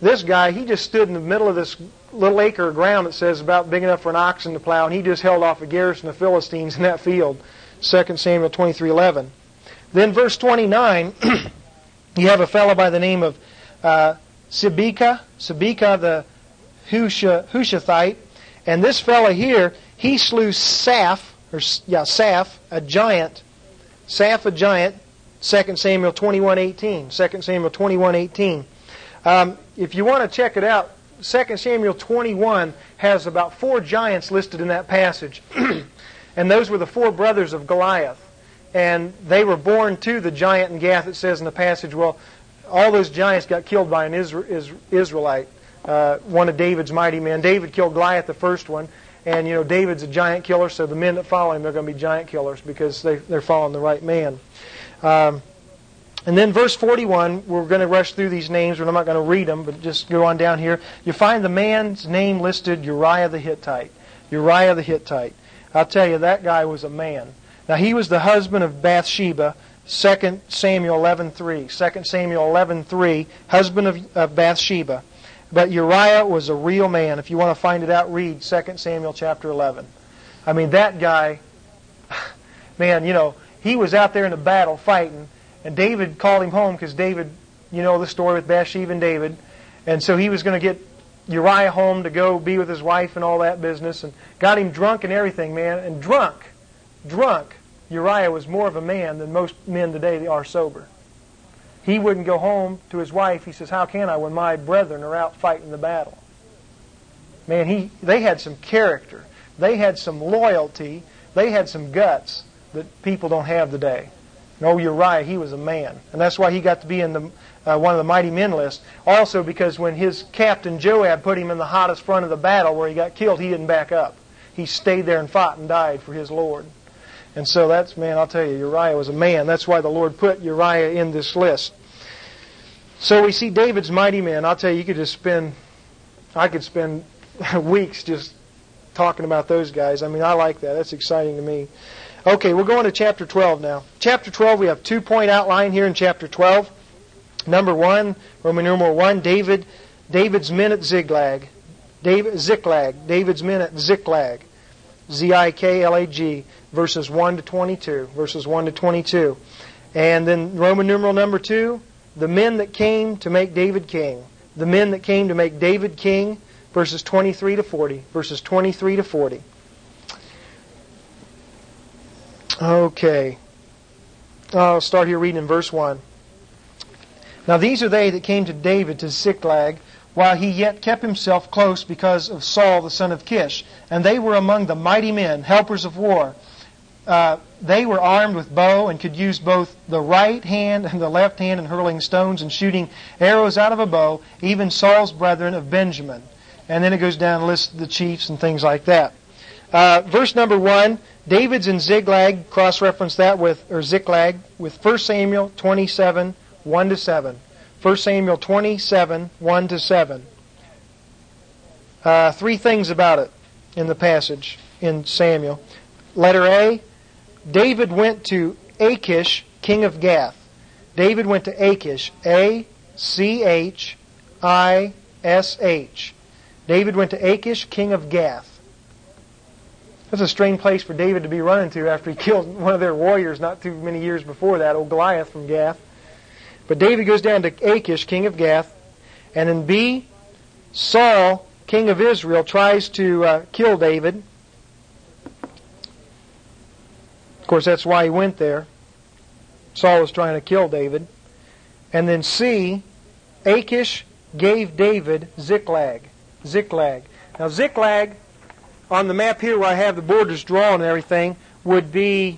this guy, he just stood in the middle of this little acre of ground that says about big enough for an oxen to plow, and he just held off a garrison of Philistines in that field. Second Samuel twenty-three eleven. Then verse twenty-nine, you have a fellow by the name of uh, Sibekah, Sibekah the Husha, Hushathite, and this fellow here, he slew Saph, or yeah, Saph, a giant, Saph a giant, Second Samuel twenty-one eighteen. Second Samuel twenty-one eighteen. Um, if you want to check it out, Second Samuel twenty-one has about four giants listed in that passage. And those were the four brothers of Goliath. And they were born to the giant in Gath, it says in the passage. Well, all those giants got killed by an Israelite, uh, one of David's mighty men. David killed Goliath, the first one. And, you know, David's a giant killer, so the men that follow him, they're going to be giant killers because they, they're following the right man. Um, and then verse forty-one, we're going to rush through these names, but I'm not going to read them, but just go on down here. You find the man's name listed, Uriah the Hittite. Uriah the Hittite. I'll tell you, that guy was a man. Now, he was the husband of Bathsheba, Second Samuel eleven three. Second Samuel eleven three, husband of, of Bathsheba. But Uriah was a real man. If you want to find it out, read Second Samuel chapter eleven. I mean, that guy, man, you know, he was out there in the battle fighting, and David called him home because David, you know the story with Bathsheba and David, and so he was going to get Uriah home to go be with his wife and all that business, and got him drunk and everything, man. And drunk, drunk, Uriah was more of a man than most men today are sober. He wouldn't go home to his wife. He says, how can I when my brethren are out fighting the battle? Man, he they had some character. They had some loyalty. They had some guts that people don't have today. No, Uriah, he was a man. And that's why he got to be in the uh, one of the mighty men list. Also because when his captain Joab put him in the hottest front of the battle where he got killed, he didn't back up. He stayed there and fought and died for his Lord. And so that's, man, I'll tell you, Uriah was a man. That's why the Lord put Uriah in this list. So we see David's mighty men. I'll tell you, you could just spend, I could spend weeks just talking about those guys. I mean, I like that. That's exciting to me. Okay, we're going to chapter twelve now. Chapter twelve, we have two-point outline here in chapter twelve. Number one, Roman numeral one, David, David's men at Ziklag. David, Ziklag, David's men at Ziklag. Z I K L A G, verses one to twenty-two. Verses one to twenty-two. And then Roman numeral number two, the men that came to make David king. The men that came to make David king, verses twenty-three to forty. Verses twenty-three to forty. Okay. I'll start here reading in verse one. Now these are they that came to David to Ziklag, while he yet kept himself close because of Saul the son of Kish. And they were among the mighty men, helpers of war. Uh, they were armed with bow and could use both the right hand and the left hand in hurling stones and shooting arrows out of a bow, even Saul's brethren of Benjamin. And then it goes down and lists the chiefs and things like that. Uh, verse number one, David's in Ziklag, cross-reference that with, or Ziklag, with First Samuel twenty-seven, one to seven. First Samuel twenty-seven, one to seven. Uh, three things about it in the passage in Samuel. Letter A, David went to Achish, king of Gath. David went to Achish, A C H I S H. David went to Achish, king of Gath. That's a strange place for David to be running to after he killed one of their warriors not too many years before that, old Goliath from Gath. But David goes down to Achish, king of Gath. And then B, Saul, king of Israel, tries to uh, kill David. Of course, that's why he went there. Saul was trying to kill David. And then C, Achish gave David Ziklag. Ziklag. Now Ziklag, on the map here where I have the borders drawn and everything, would be,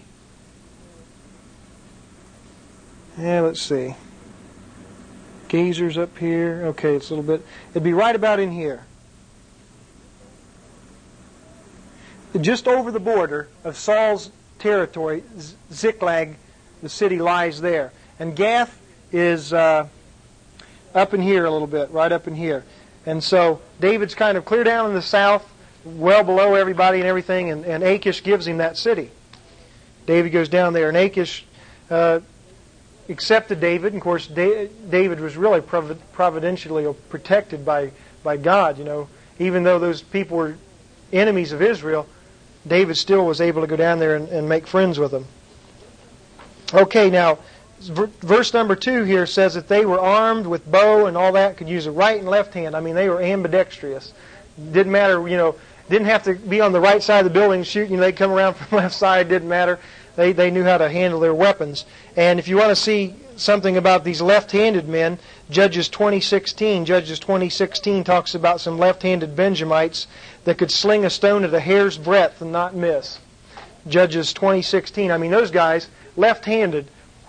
yeah, let's see. Gazer's up here. Okay, it's a little bit, it'd be right about in here. Just over the border of Saul's territory, Ziklag, the city, lies there. And Gath is uh, up in here a little bit, right up in here. And so David's kind of clear down in the south, well below everybody and everything, and, and Achish gives him that city. David goes down there, and Achish uh, accepted David. And of course, David was really providentially protected by, by God. You know, even though those people were enemies of Israel, David still was able to go down there and, and make friends with them. Okay, now, verse number two here says that they were armed with bow and all that, could use a right and left hand. I mean, they were ambidextrous. Didn't matter, you know, didn't have to be on the right side of the building shooting. You know, they'd come around from the left side, didn't matter. They, they knew how to handle their weapons. And if you want to see something about these left-handed men, Judges twenty sixteen, Judges twenty sixteen talks about some left-handed Benjamites that could sling a stone at a hair's breadth and not miss. Judges twenty sixteen. I mean, those guys, left-handed,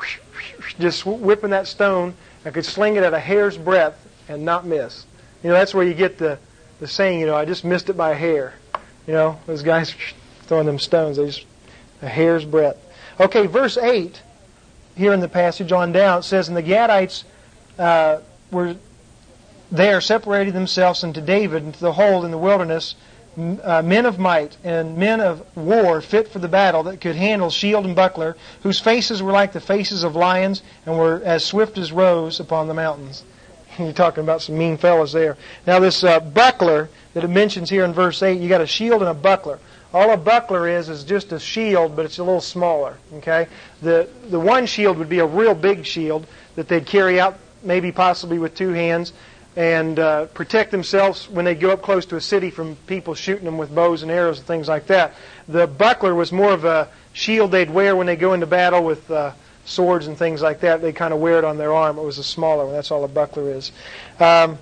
just whipping that stone and could sling it at a hair's breadth and not miss. You know, that's where you get the, the saying, you know, I just missed it by a hair. You know, those guys throwing them stones, they just, a hair's breadth. Okay, verse eight, here in the passage on down, it says, and the Gadites uh, were there separated themselves unto David into the hold in the wilderness, Uh, men of might and men of war fit for the battle that could handle shield and buckler, whose faces were like the faces of lions and were as swift as roes upon the mountains. You're talking about some mean fellows there. Now this uh, buckler that it mentions here in verse eight, you got a shield and a buckler. All a buckler is is just a shield, but it's a little smaller. Okay, the the one shield would be a real big shield that they'd carry out, maybe possibly with two hands, and uh, protect themselves when they go up close to a city from people shooting them with bows and arrows and things like that. The buckler was more of a shield they'd wear when they go into battle with uh, swords and things like that. They kind of wear it on their arm. It was a smaller one. That's all a buckler is. Um,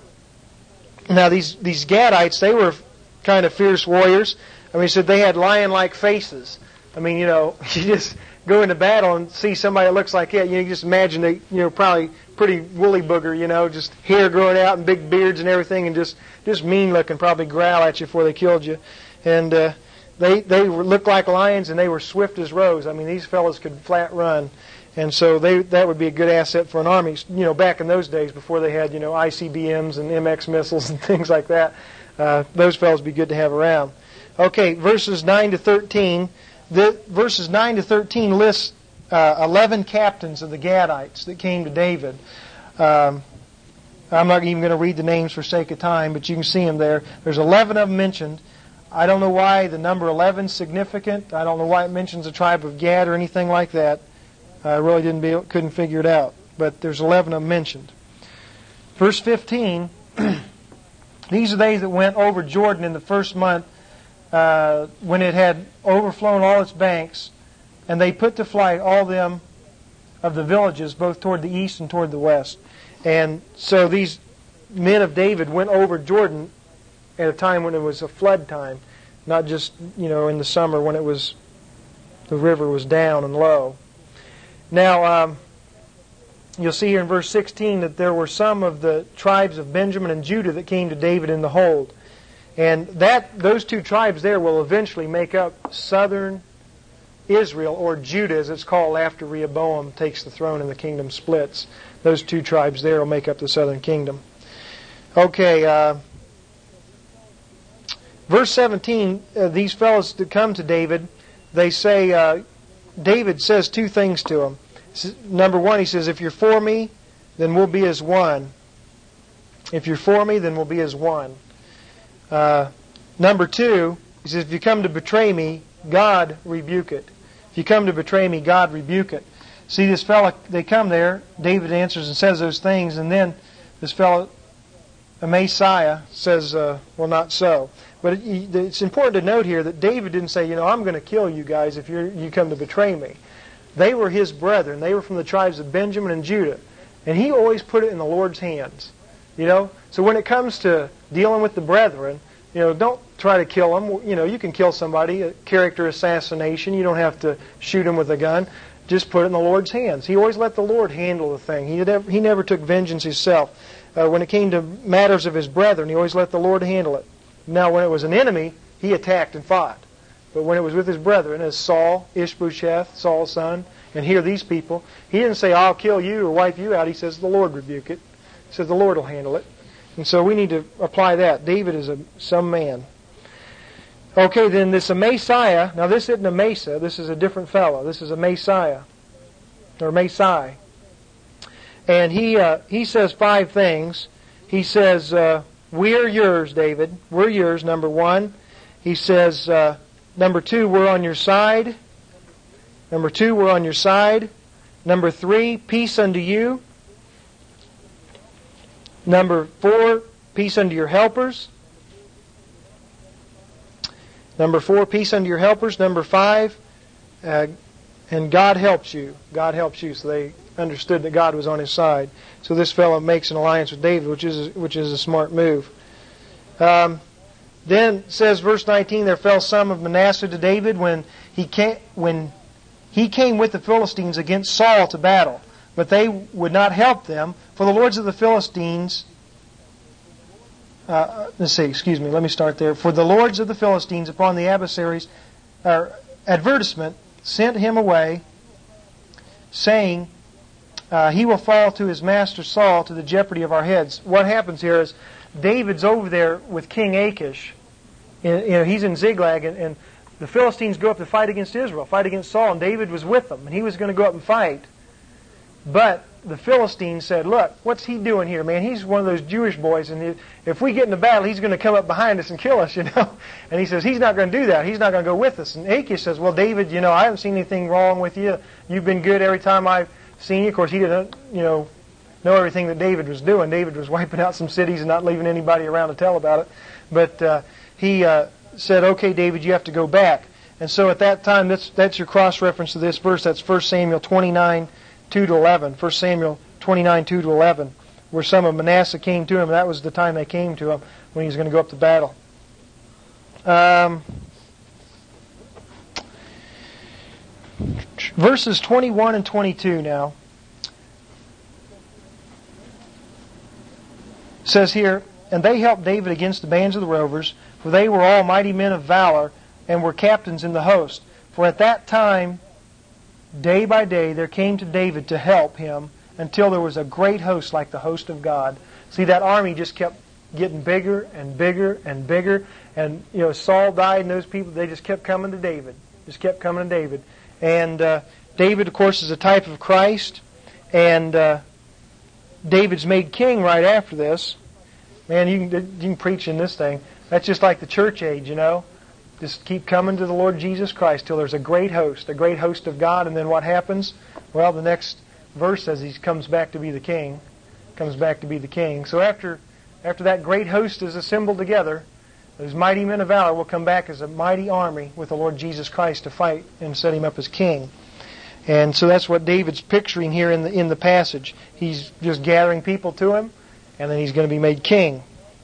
now these these Gadites, they were kind of fierce warriors. I mean, he said they had lion-like faces. I mean, you know, you just go into battle and see somebody that looks like that. You know, you just imagine they, you know, probably pretty woolly booger, you know, just hair growing out and big beards and everything, and just just mean looking, probably growl at you before they killed you. And uh, they they were, looked like lions, and they were swift as roes. I mean, these fellows could flat run, and so they that would be a good asset for an army. You know, back in those days before they had, you know, I C B Ms and M X missiles and things like that, uh, those fellows would be good to have around. Okay, verses nine to thirteen. The verses nine to thirteen lists uh, eleven captains of the Gadites that came to David. Um, I'm not even going to read the names for sake of time, but you can see them there. There's eleven of them mentioned. I don't know why the number eleven is significant. I don't know why it mentions the tribe of Gad or anything like that. I really didn't be, couldn't figure it out. But there's eleven of them mentioned. Verse fifteen. These are they that went over Jordan in the first month, Uh, when it had overflown all its banks, and they put to flight all them of the villages, both toward the east and toward the west. And so these men of David went over Jordan at a time when it was a flood time, not just, you know, in the summer when it was, the river was down and low. Now, um, you'll see here in verse sixteen that there were some of the tribes of Benjamin and Judah that came to David in the hold. And that those two tribes there will eventually make up southern Israel, or Judah as it's called after Rehoboam takes the throne and the kingdom splits. Those two tribes there will make up the southern kingdom. Okay, uh, verse seventeen, uh, these fellows that come to David, they say, uh, David says two things to them. Number one, he says, if you're for me, then we'll be as one. If you're for me, then we'll be as one. Uh, number two, he says, if you come to betray me, God rebuke it. If you come to betray me, God rebuke it. See, this fellow, they come there, David answers and says those things, and then this fellow, Amasiah, says, uh, well, not so. But it, it's important to note here that David didn't say, you know, I'm going to kill you guys if you're, you come to betray me. They were his brethren. They were from the tribes of Benjamin and Judah. And he always put it in the Lord's hands. You know, so when it comes to dealing with the brethren, you know, don't try to kill them. You know, you can kill somebody, a character assassination. You don't have to shoot them with a gun. Just put it in the Lord's hands. He always let the Lord handle the thing. He never, he never took vengeance himself. Uh, when it came to matters of his brethren, he always let the Lord handle it. Now, when it was an enemy, he attacked and fought. But when it was with his brethren, as Saul, Ishbosheth, Saul's son, and here these people, he didn't say, I'll kill you or wipe you out. He says, the Lord rebuke it. He says, the Lord will handle it. And so we need to apply that. David is a some man. Okay, then this Amasiah, now this isn't Amasa, this is a different fellow. This is Amasiah, or Masai. And he uh, he says five things. He says, uh, we're yours, David. We're yours, number one. He says, uh, number two, we're on your side. Number two, we're on your side. Number three, peace unto you. Number four, peace unto your helpers. Number four, peace unto your helpers. Number five, uh, and God helps you. God helps you. So they understood that God was on his side. So this fellow makes an alliance with David, which is which is a smart move. Um, then says verse nineteen, there fell some of Manasseh to David when he came when he came with the Philistines against Saul to battle, but they would not help them, for the lords of the Philistines. Uh, let's see, excuse me, let me start there. For the lords of the Philistines upon the adversaries, uh, advertisement sent him away, saying, uh, he will fall to his master Saul to the jeopardy of our heads. What happens here is David's over there with King Achish. You know, he's in Ziklag, and, and the Philistines go up to fight against Israel, fight against Saul, and David was with them, and he was going to go up and fight. But the Philistines said, look, what's he doing here, man? He's one of those Jewish boys, and if we get in a battle, he's going to come up behind us and kill us, you know. And he says, he's not going to do that. He's not going to go with us. And Achish says, well, David, you know, I haven't seen anything wrong with you. You've been good every time I've seen you. Of course, he didn't, you know, know everything that David was doing. David was wiping out some cities and not leaving anybody around to tell about it. But uh, he uh, said, okay, David, you have to go back. And so at that time, that's, that's your cross-reference to this verse. That's First Samuel twenty-nine, two to eleven. First Samuel twenty-nine, two to eleven, where some of Manasseh came to him. That was the time they came to him when he was going to go up to battle. Um, verses twenty-one and twenty-two now. It says here, and they helped David against the bands of the rovers, for they were all mighty men of valor, and were captains in the host. For at that time, day by day, there came to David to help him, until there was a great host like the host of God. See, that army just kept getting bigger and bigger and bigger. And, you know, Saul died and those people, they just kept coming to David. Just kept coming to David. And uh, David, of course, is a type of Christ. And uh, David's made king right after this. Man, you can, you can preach in this thing. That's just like the church age, you know. Just keep coming to the Lord Jesus Christ till there's a great host, a great host of God. And then what happens? Well, the next verse says he comes back to be the king. Comes back to be the king. So after after that great host is assembled together, those mighty men of valor will come back as a mighty army with the Lord Jesus Christ to fight and set him up as king. And so that's what David's picturing here in the in the passage. He's just gathering people to him, and then he's going to be made king.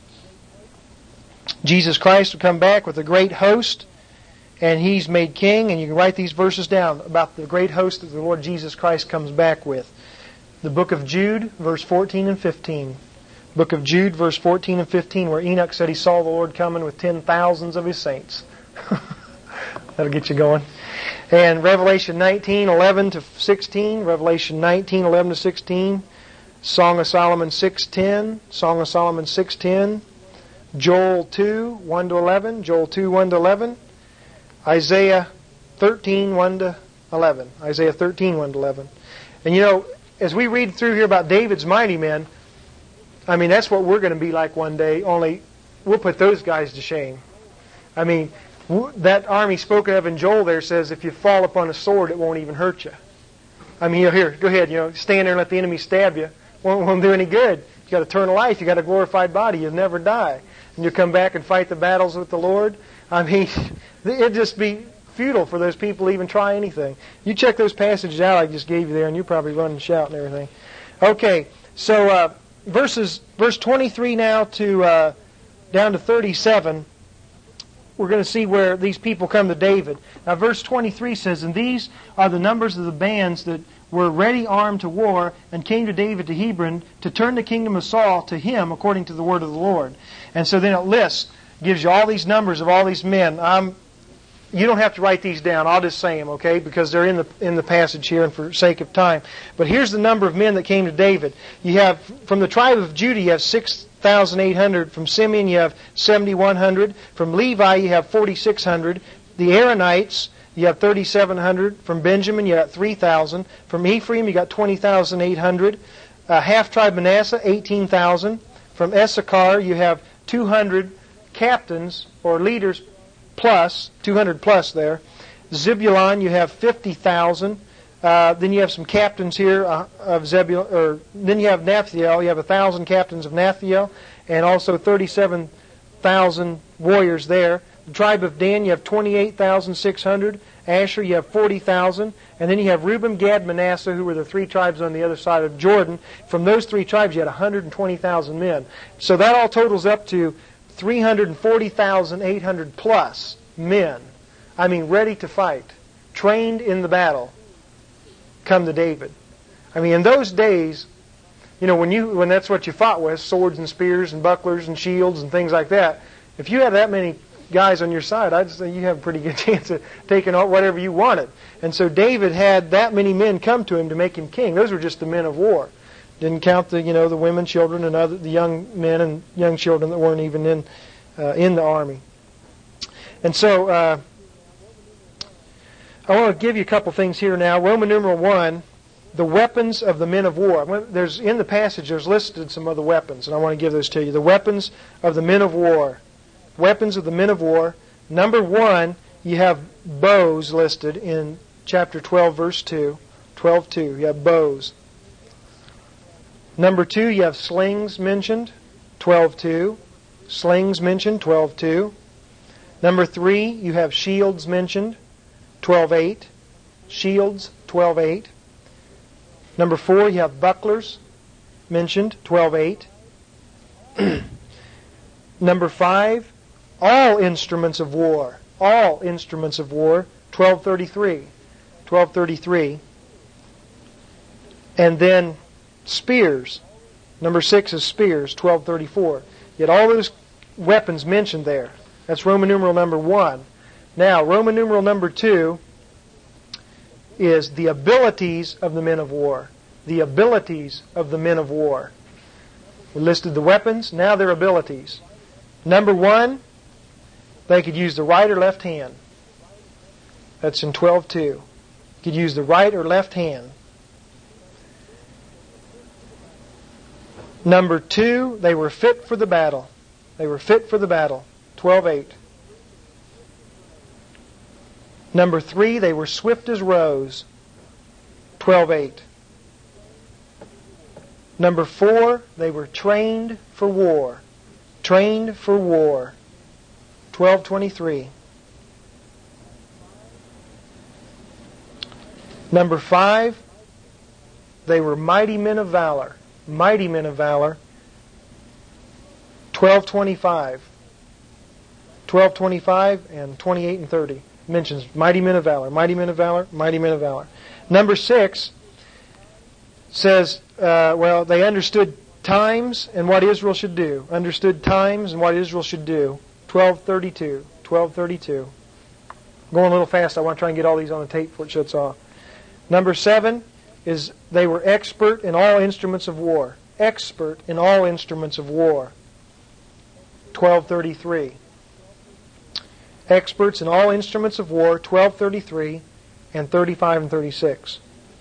Jesus Christ will come back with a great host, and he's made king, and you can write these verses down about the great host that the Lord Jesus Christ comes back with. The book of Jude, verse fourteen and fifteen. Book of Jude, verse fourteen and fifteen, where Enoch said he saw the Lord coming with ten thousands of his saints. That'll get you going. And Revelation nineteen, eleven to sixteen, Revelation nineteen, eleven to sixteen, Song of Solomon six ten, Song of Solomon six ten, Joel two, one to eleven, Joel two, one to eleven, Isaiah thirteen, one to eleven, Isaiah thirteen, one to eleven. And you know, as we read through here about David's mighty men, I mean, that's what we're going to be like one day, only we'll put those guys to shame. I mean, that army spoken of in Joel there says, if you fall upon a sword, it won't even hurt you. I mean, you know, here, go ahead, you know, stand there and let the enemy stab you. Won't, won't do any good. You got eternal life. You got a glorified body. You'll never die. And you come back and fight the battles with the Lord. I mean, it'd just be futile for those people to even try anything. You check those passages out I just gave you there, and you probably run and shout and everything. Okay, so uh, verses verse twenty-three now to uh, down to thirty-seven. We're going to see where these people come to David. Now, verse twenty-three says, and these are the numbers of the bands that were ready armed to war and came to David to Hebron to turn the kingdom of Saul to him according to the word of the Lord. And so then it lists, gives you all these numbers of all these men. I'm, you don't have to write these down. I'll just say them, okay, because they're in the in the passage here and for sake of time. But here's the number of men that came to David. You have, from the tribe of Judah, you have six thousand eight hundred. From Simeon, you have seven thousand one hundred. From Levi, you have four thousand six hundred. The Aaronites, you have three thousand seven hundred. From Benjamin, you got three thousand. From Ephraim, you got twenty thousand eight hundred. Uh, half-tribe Manasseh, eighteen thousand. From Issachar, you have two hundred captains or leaders plus, two hundred plus there. Zebulun, you have fifty thousand. Uh, then you have some captains here uh, of Zebulun, or then you have Naphtali. You have a thousand captains of Naphtali, and also thirty-seven thousand warriors there. The tribe of Dan, you have twenty-eight thousand six hundred. Asher, you have forty thousand. And then you have Reuben, Gad, Manasseh, who were the three tribes on the other side of Jordan. From those three tribes, you had one hundred twenty thousand men. So that all totals up to three hundred forty thousand eight hundred plus men. I mean, ready to fight, trained in the battle, come to David. I mean, in those days, you know, when you when that's what you fought with, swords and spears and bucklers and shields and things like that, if you had that many guys on your side, I'd say you have a pretty good chance of taking out whatever you wanted. And so David had that many men come to him to make him king. Those were just the men of war. Didn't count the you know the women, children, and other the young men and young children that weren't even in uh, in the army. And so uh, I want to give you a couple things here now. Roman numeral one, the weapons of the men of war. There's in the passage there's listed some of the weapons, and I want to give those to you. The weapons of the men of war. Weapons of the men of war. Number one, you have bows listed in chapter twelve, verse two. twelve two, you have bows. Number two, you have slings mentioned, twelve two. Slings mentioned, twelve two. Number three, you have shields mentioned, twelve eight. Shields, twelve eight. Number four, you have bucklers mentioned, twelve eight. Number five, all instruments of war. All instruments of war, twelve thirty-three. twelve thirty-three. And then spears. Number six is spears, twelve thirty-four. Yet all those weapons mentioned there. That's Roman numeral number one. Now, Roman numeral number two is the abilities of the men of war. The abilities of the men of war. We listed the weapons, now their abilities. Number one, they could use the right or left hand. That's in twelve two. Could use the right or left hand. Number two, they were fit for the battle. They were fit for the battle. twelve eight. Number three, they were swift as roes. twelve eight. Number four, they were trained for war. Trained for war. twelve twenty-three. Number five, they were mighty men of valor. Mighty men of valor. twelve twenty-five. twelve twenty-five and twenty-eight and thirty. Mentions mighty men of valor, mighty men of valor, mighty men of valor. Number six says, uh, well, they understood times and what Israel should do. Understood times and what Israel should do. twelve thirty-two. twelve thirty-two. Going a little fast. I want to try and get all these on the tape before it shuts off. Number seven is they were expert in all instruments of war. Expert in all instruments of war. twelve thirty-three. Experts in all instruments of war, twelve thirty-three and thirty-five and thirty-six.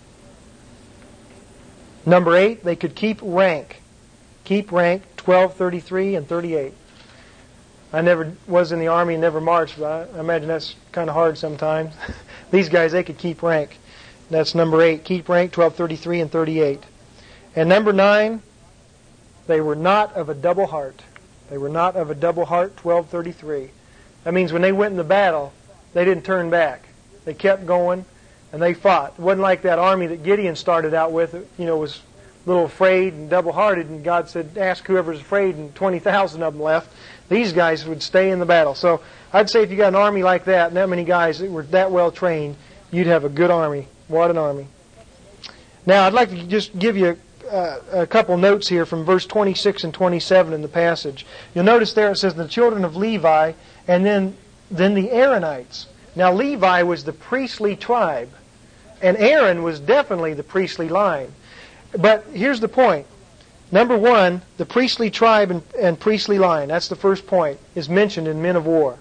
Number eight, they could keep rank. Keep rank, twelve thirty-three and thirty-eight. I never was in the army and never marched, but I imagine that's kind of hard sometimes. These guys, they could keep rank. That's number eight. Keep rank, twelve thirty-three and thirty-eight. And number nine, they were not of a double heart. They were not of a double heart, twelve thirty-three. That means when they went in the battle, they didn't turn back. They kept going, and they fought. It wasn't like that army that Gideon started out with, you know, was a little afraid and double-hearted, and God said, ask whoever's afraid, and twenty thousand of them left. These guys would stay in the battle. So I'd say if you got an army like that, and that many guys that were that well trained, you'd have a good army. What an army. Now, I'd like to just give you a, a couple notes here from verse twenty-six and twenty-seven in the passage. You'll notice there it says, the children of Levi, and then, then the Aaronites. Now, Levi was the priestly tribe, and Aaron was definitely the priestly line. But here's the point. Number one, the priestly tribe and, and priestly line, that's the first point, is mentioned in men of war.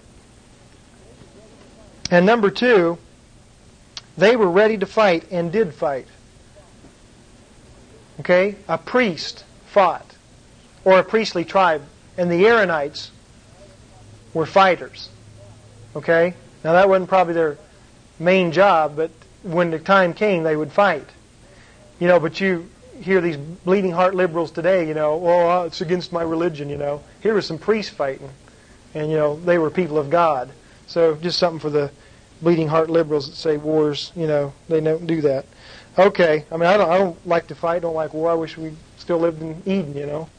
And number two, they were ready to fight and did fight. Okay? A priest fought. Or a priestly tribe. And the Aaronites were fighters. Okay? Now that wasn't probably their main job, but when the time came, they would fight. You know, but you hear these bleeding heart liberals today, you know, oh, it's against my religion, you know. Here was some priests fighting. And, you know, they were people of God. So just something for the bleeding heart liberals that say wars, you know, they don't do that. Okay. I mean, I don't, I don't like to fight, don't like war. I wish we still lived in Eden, you know.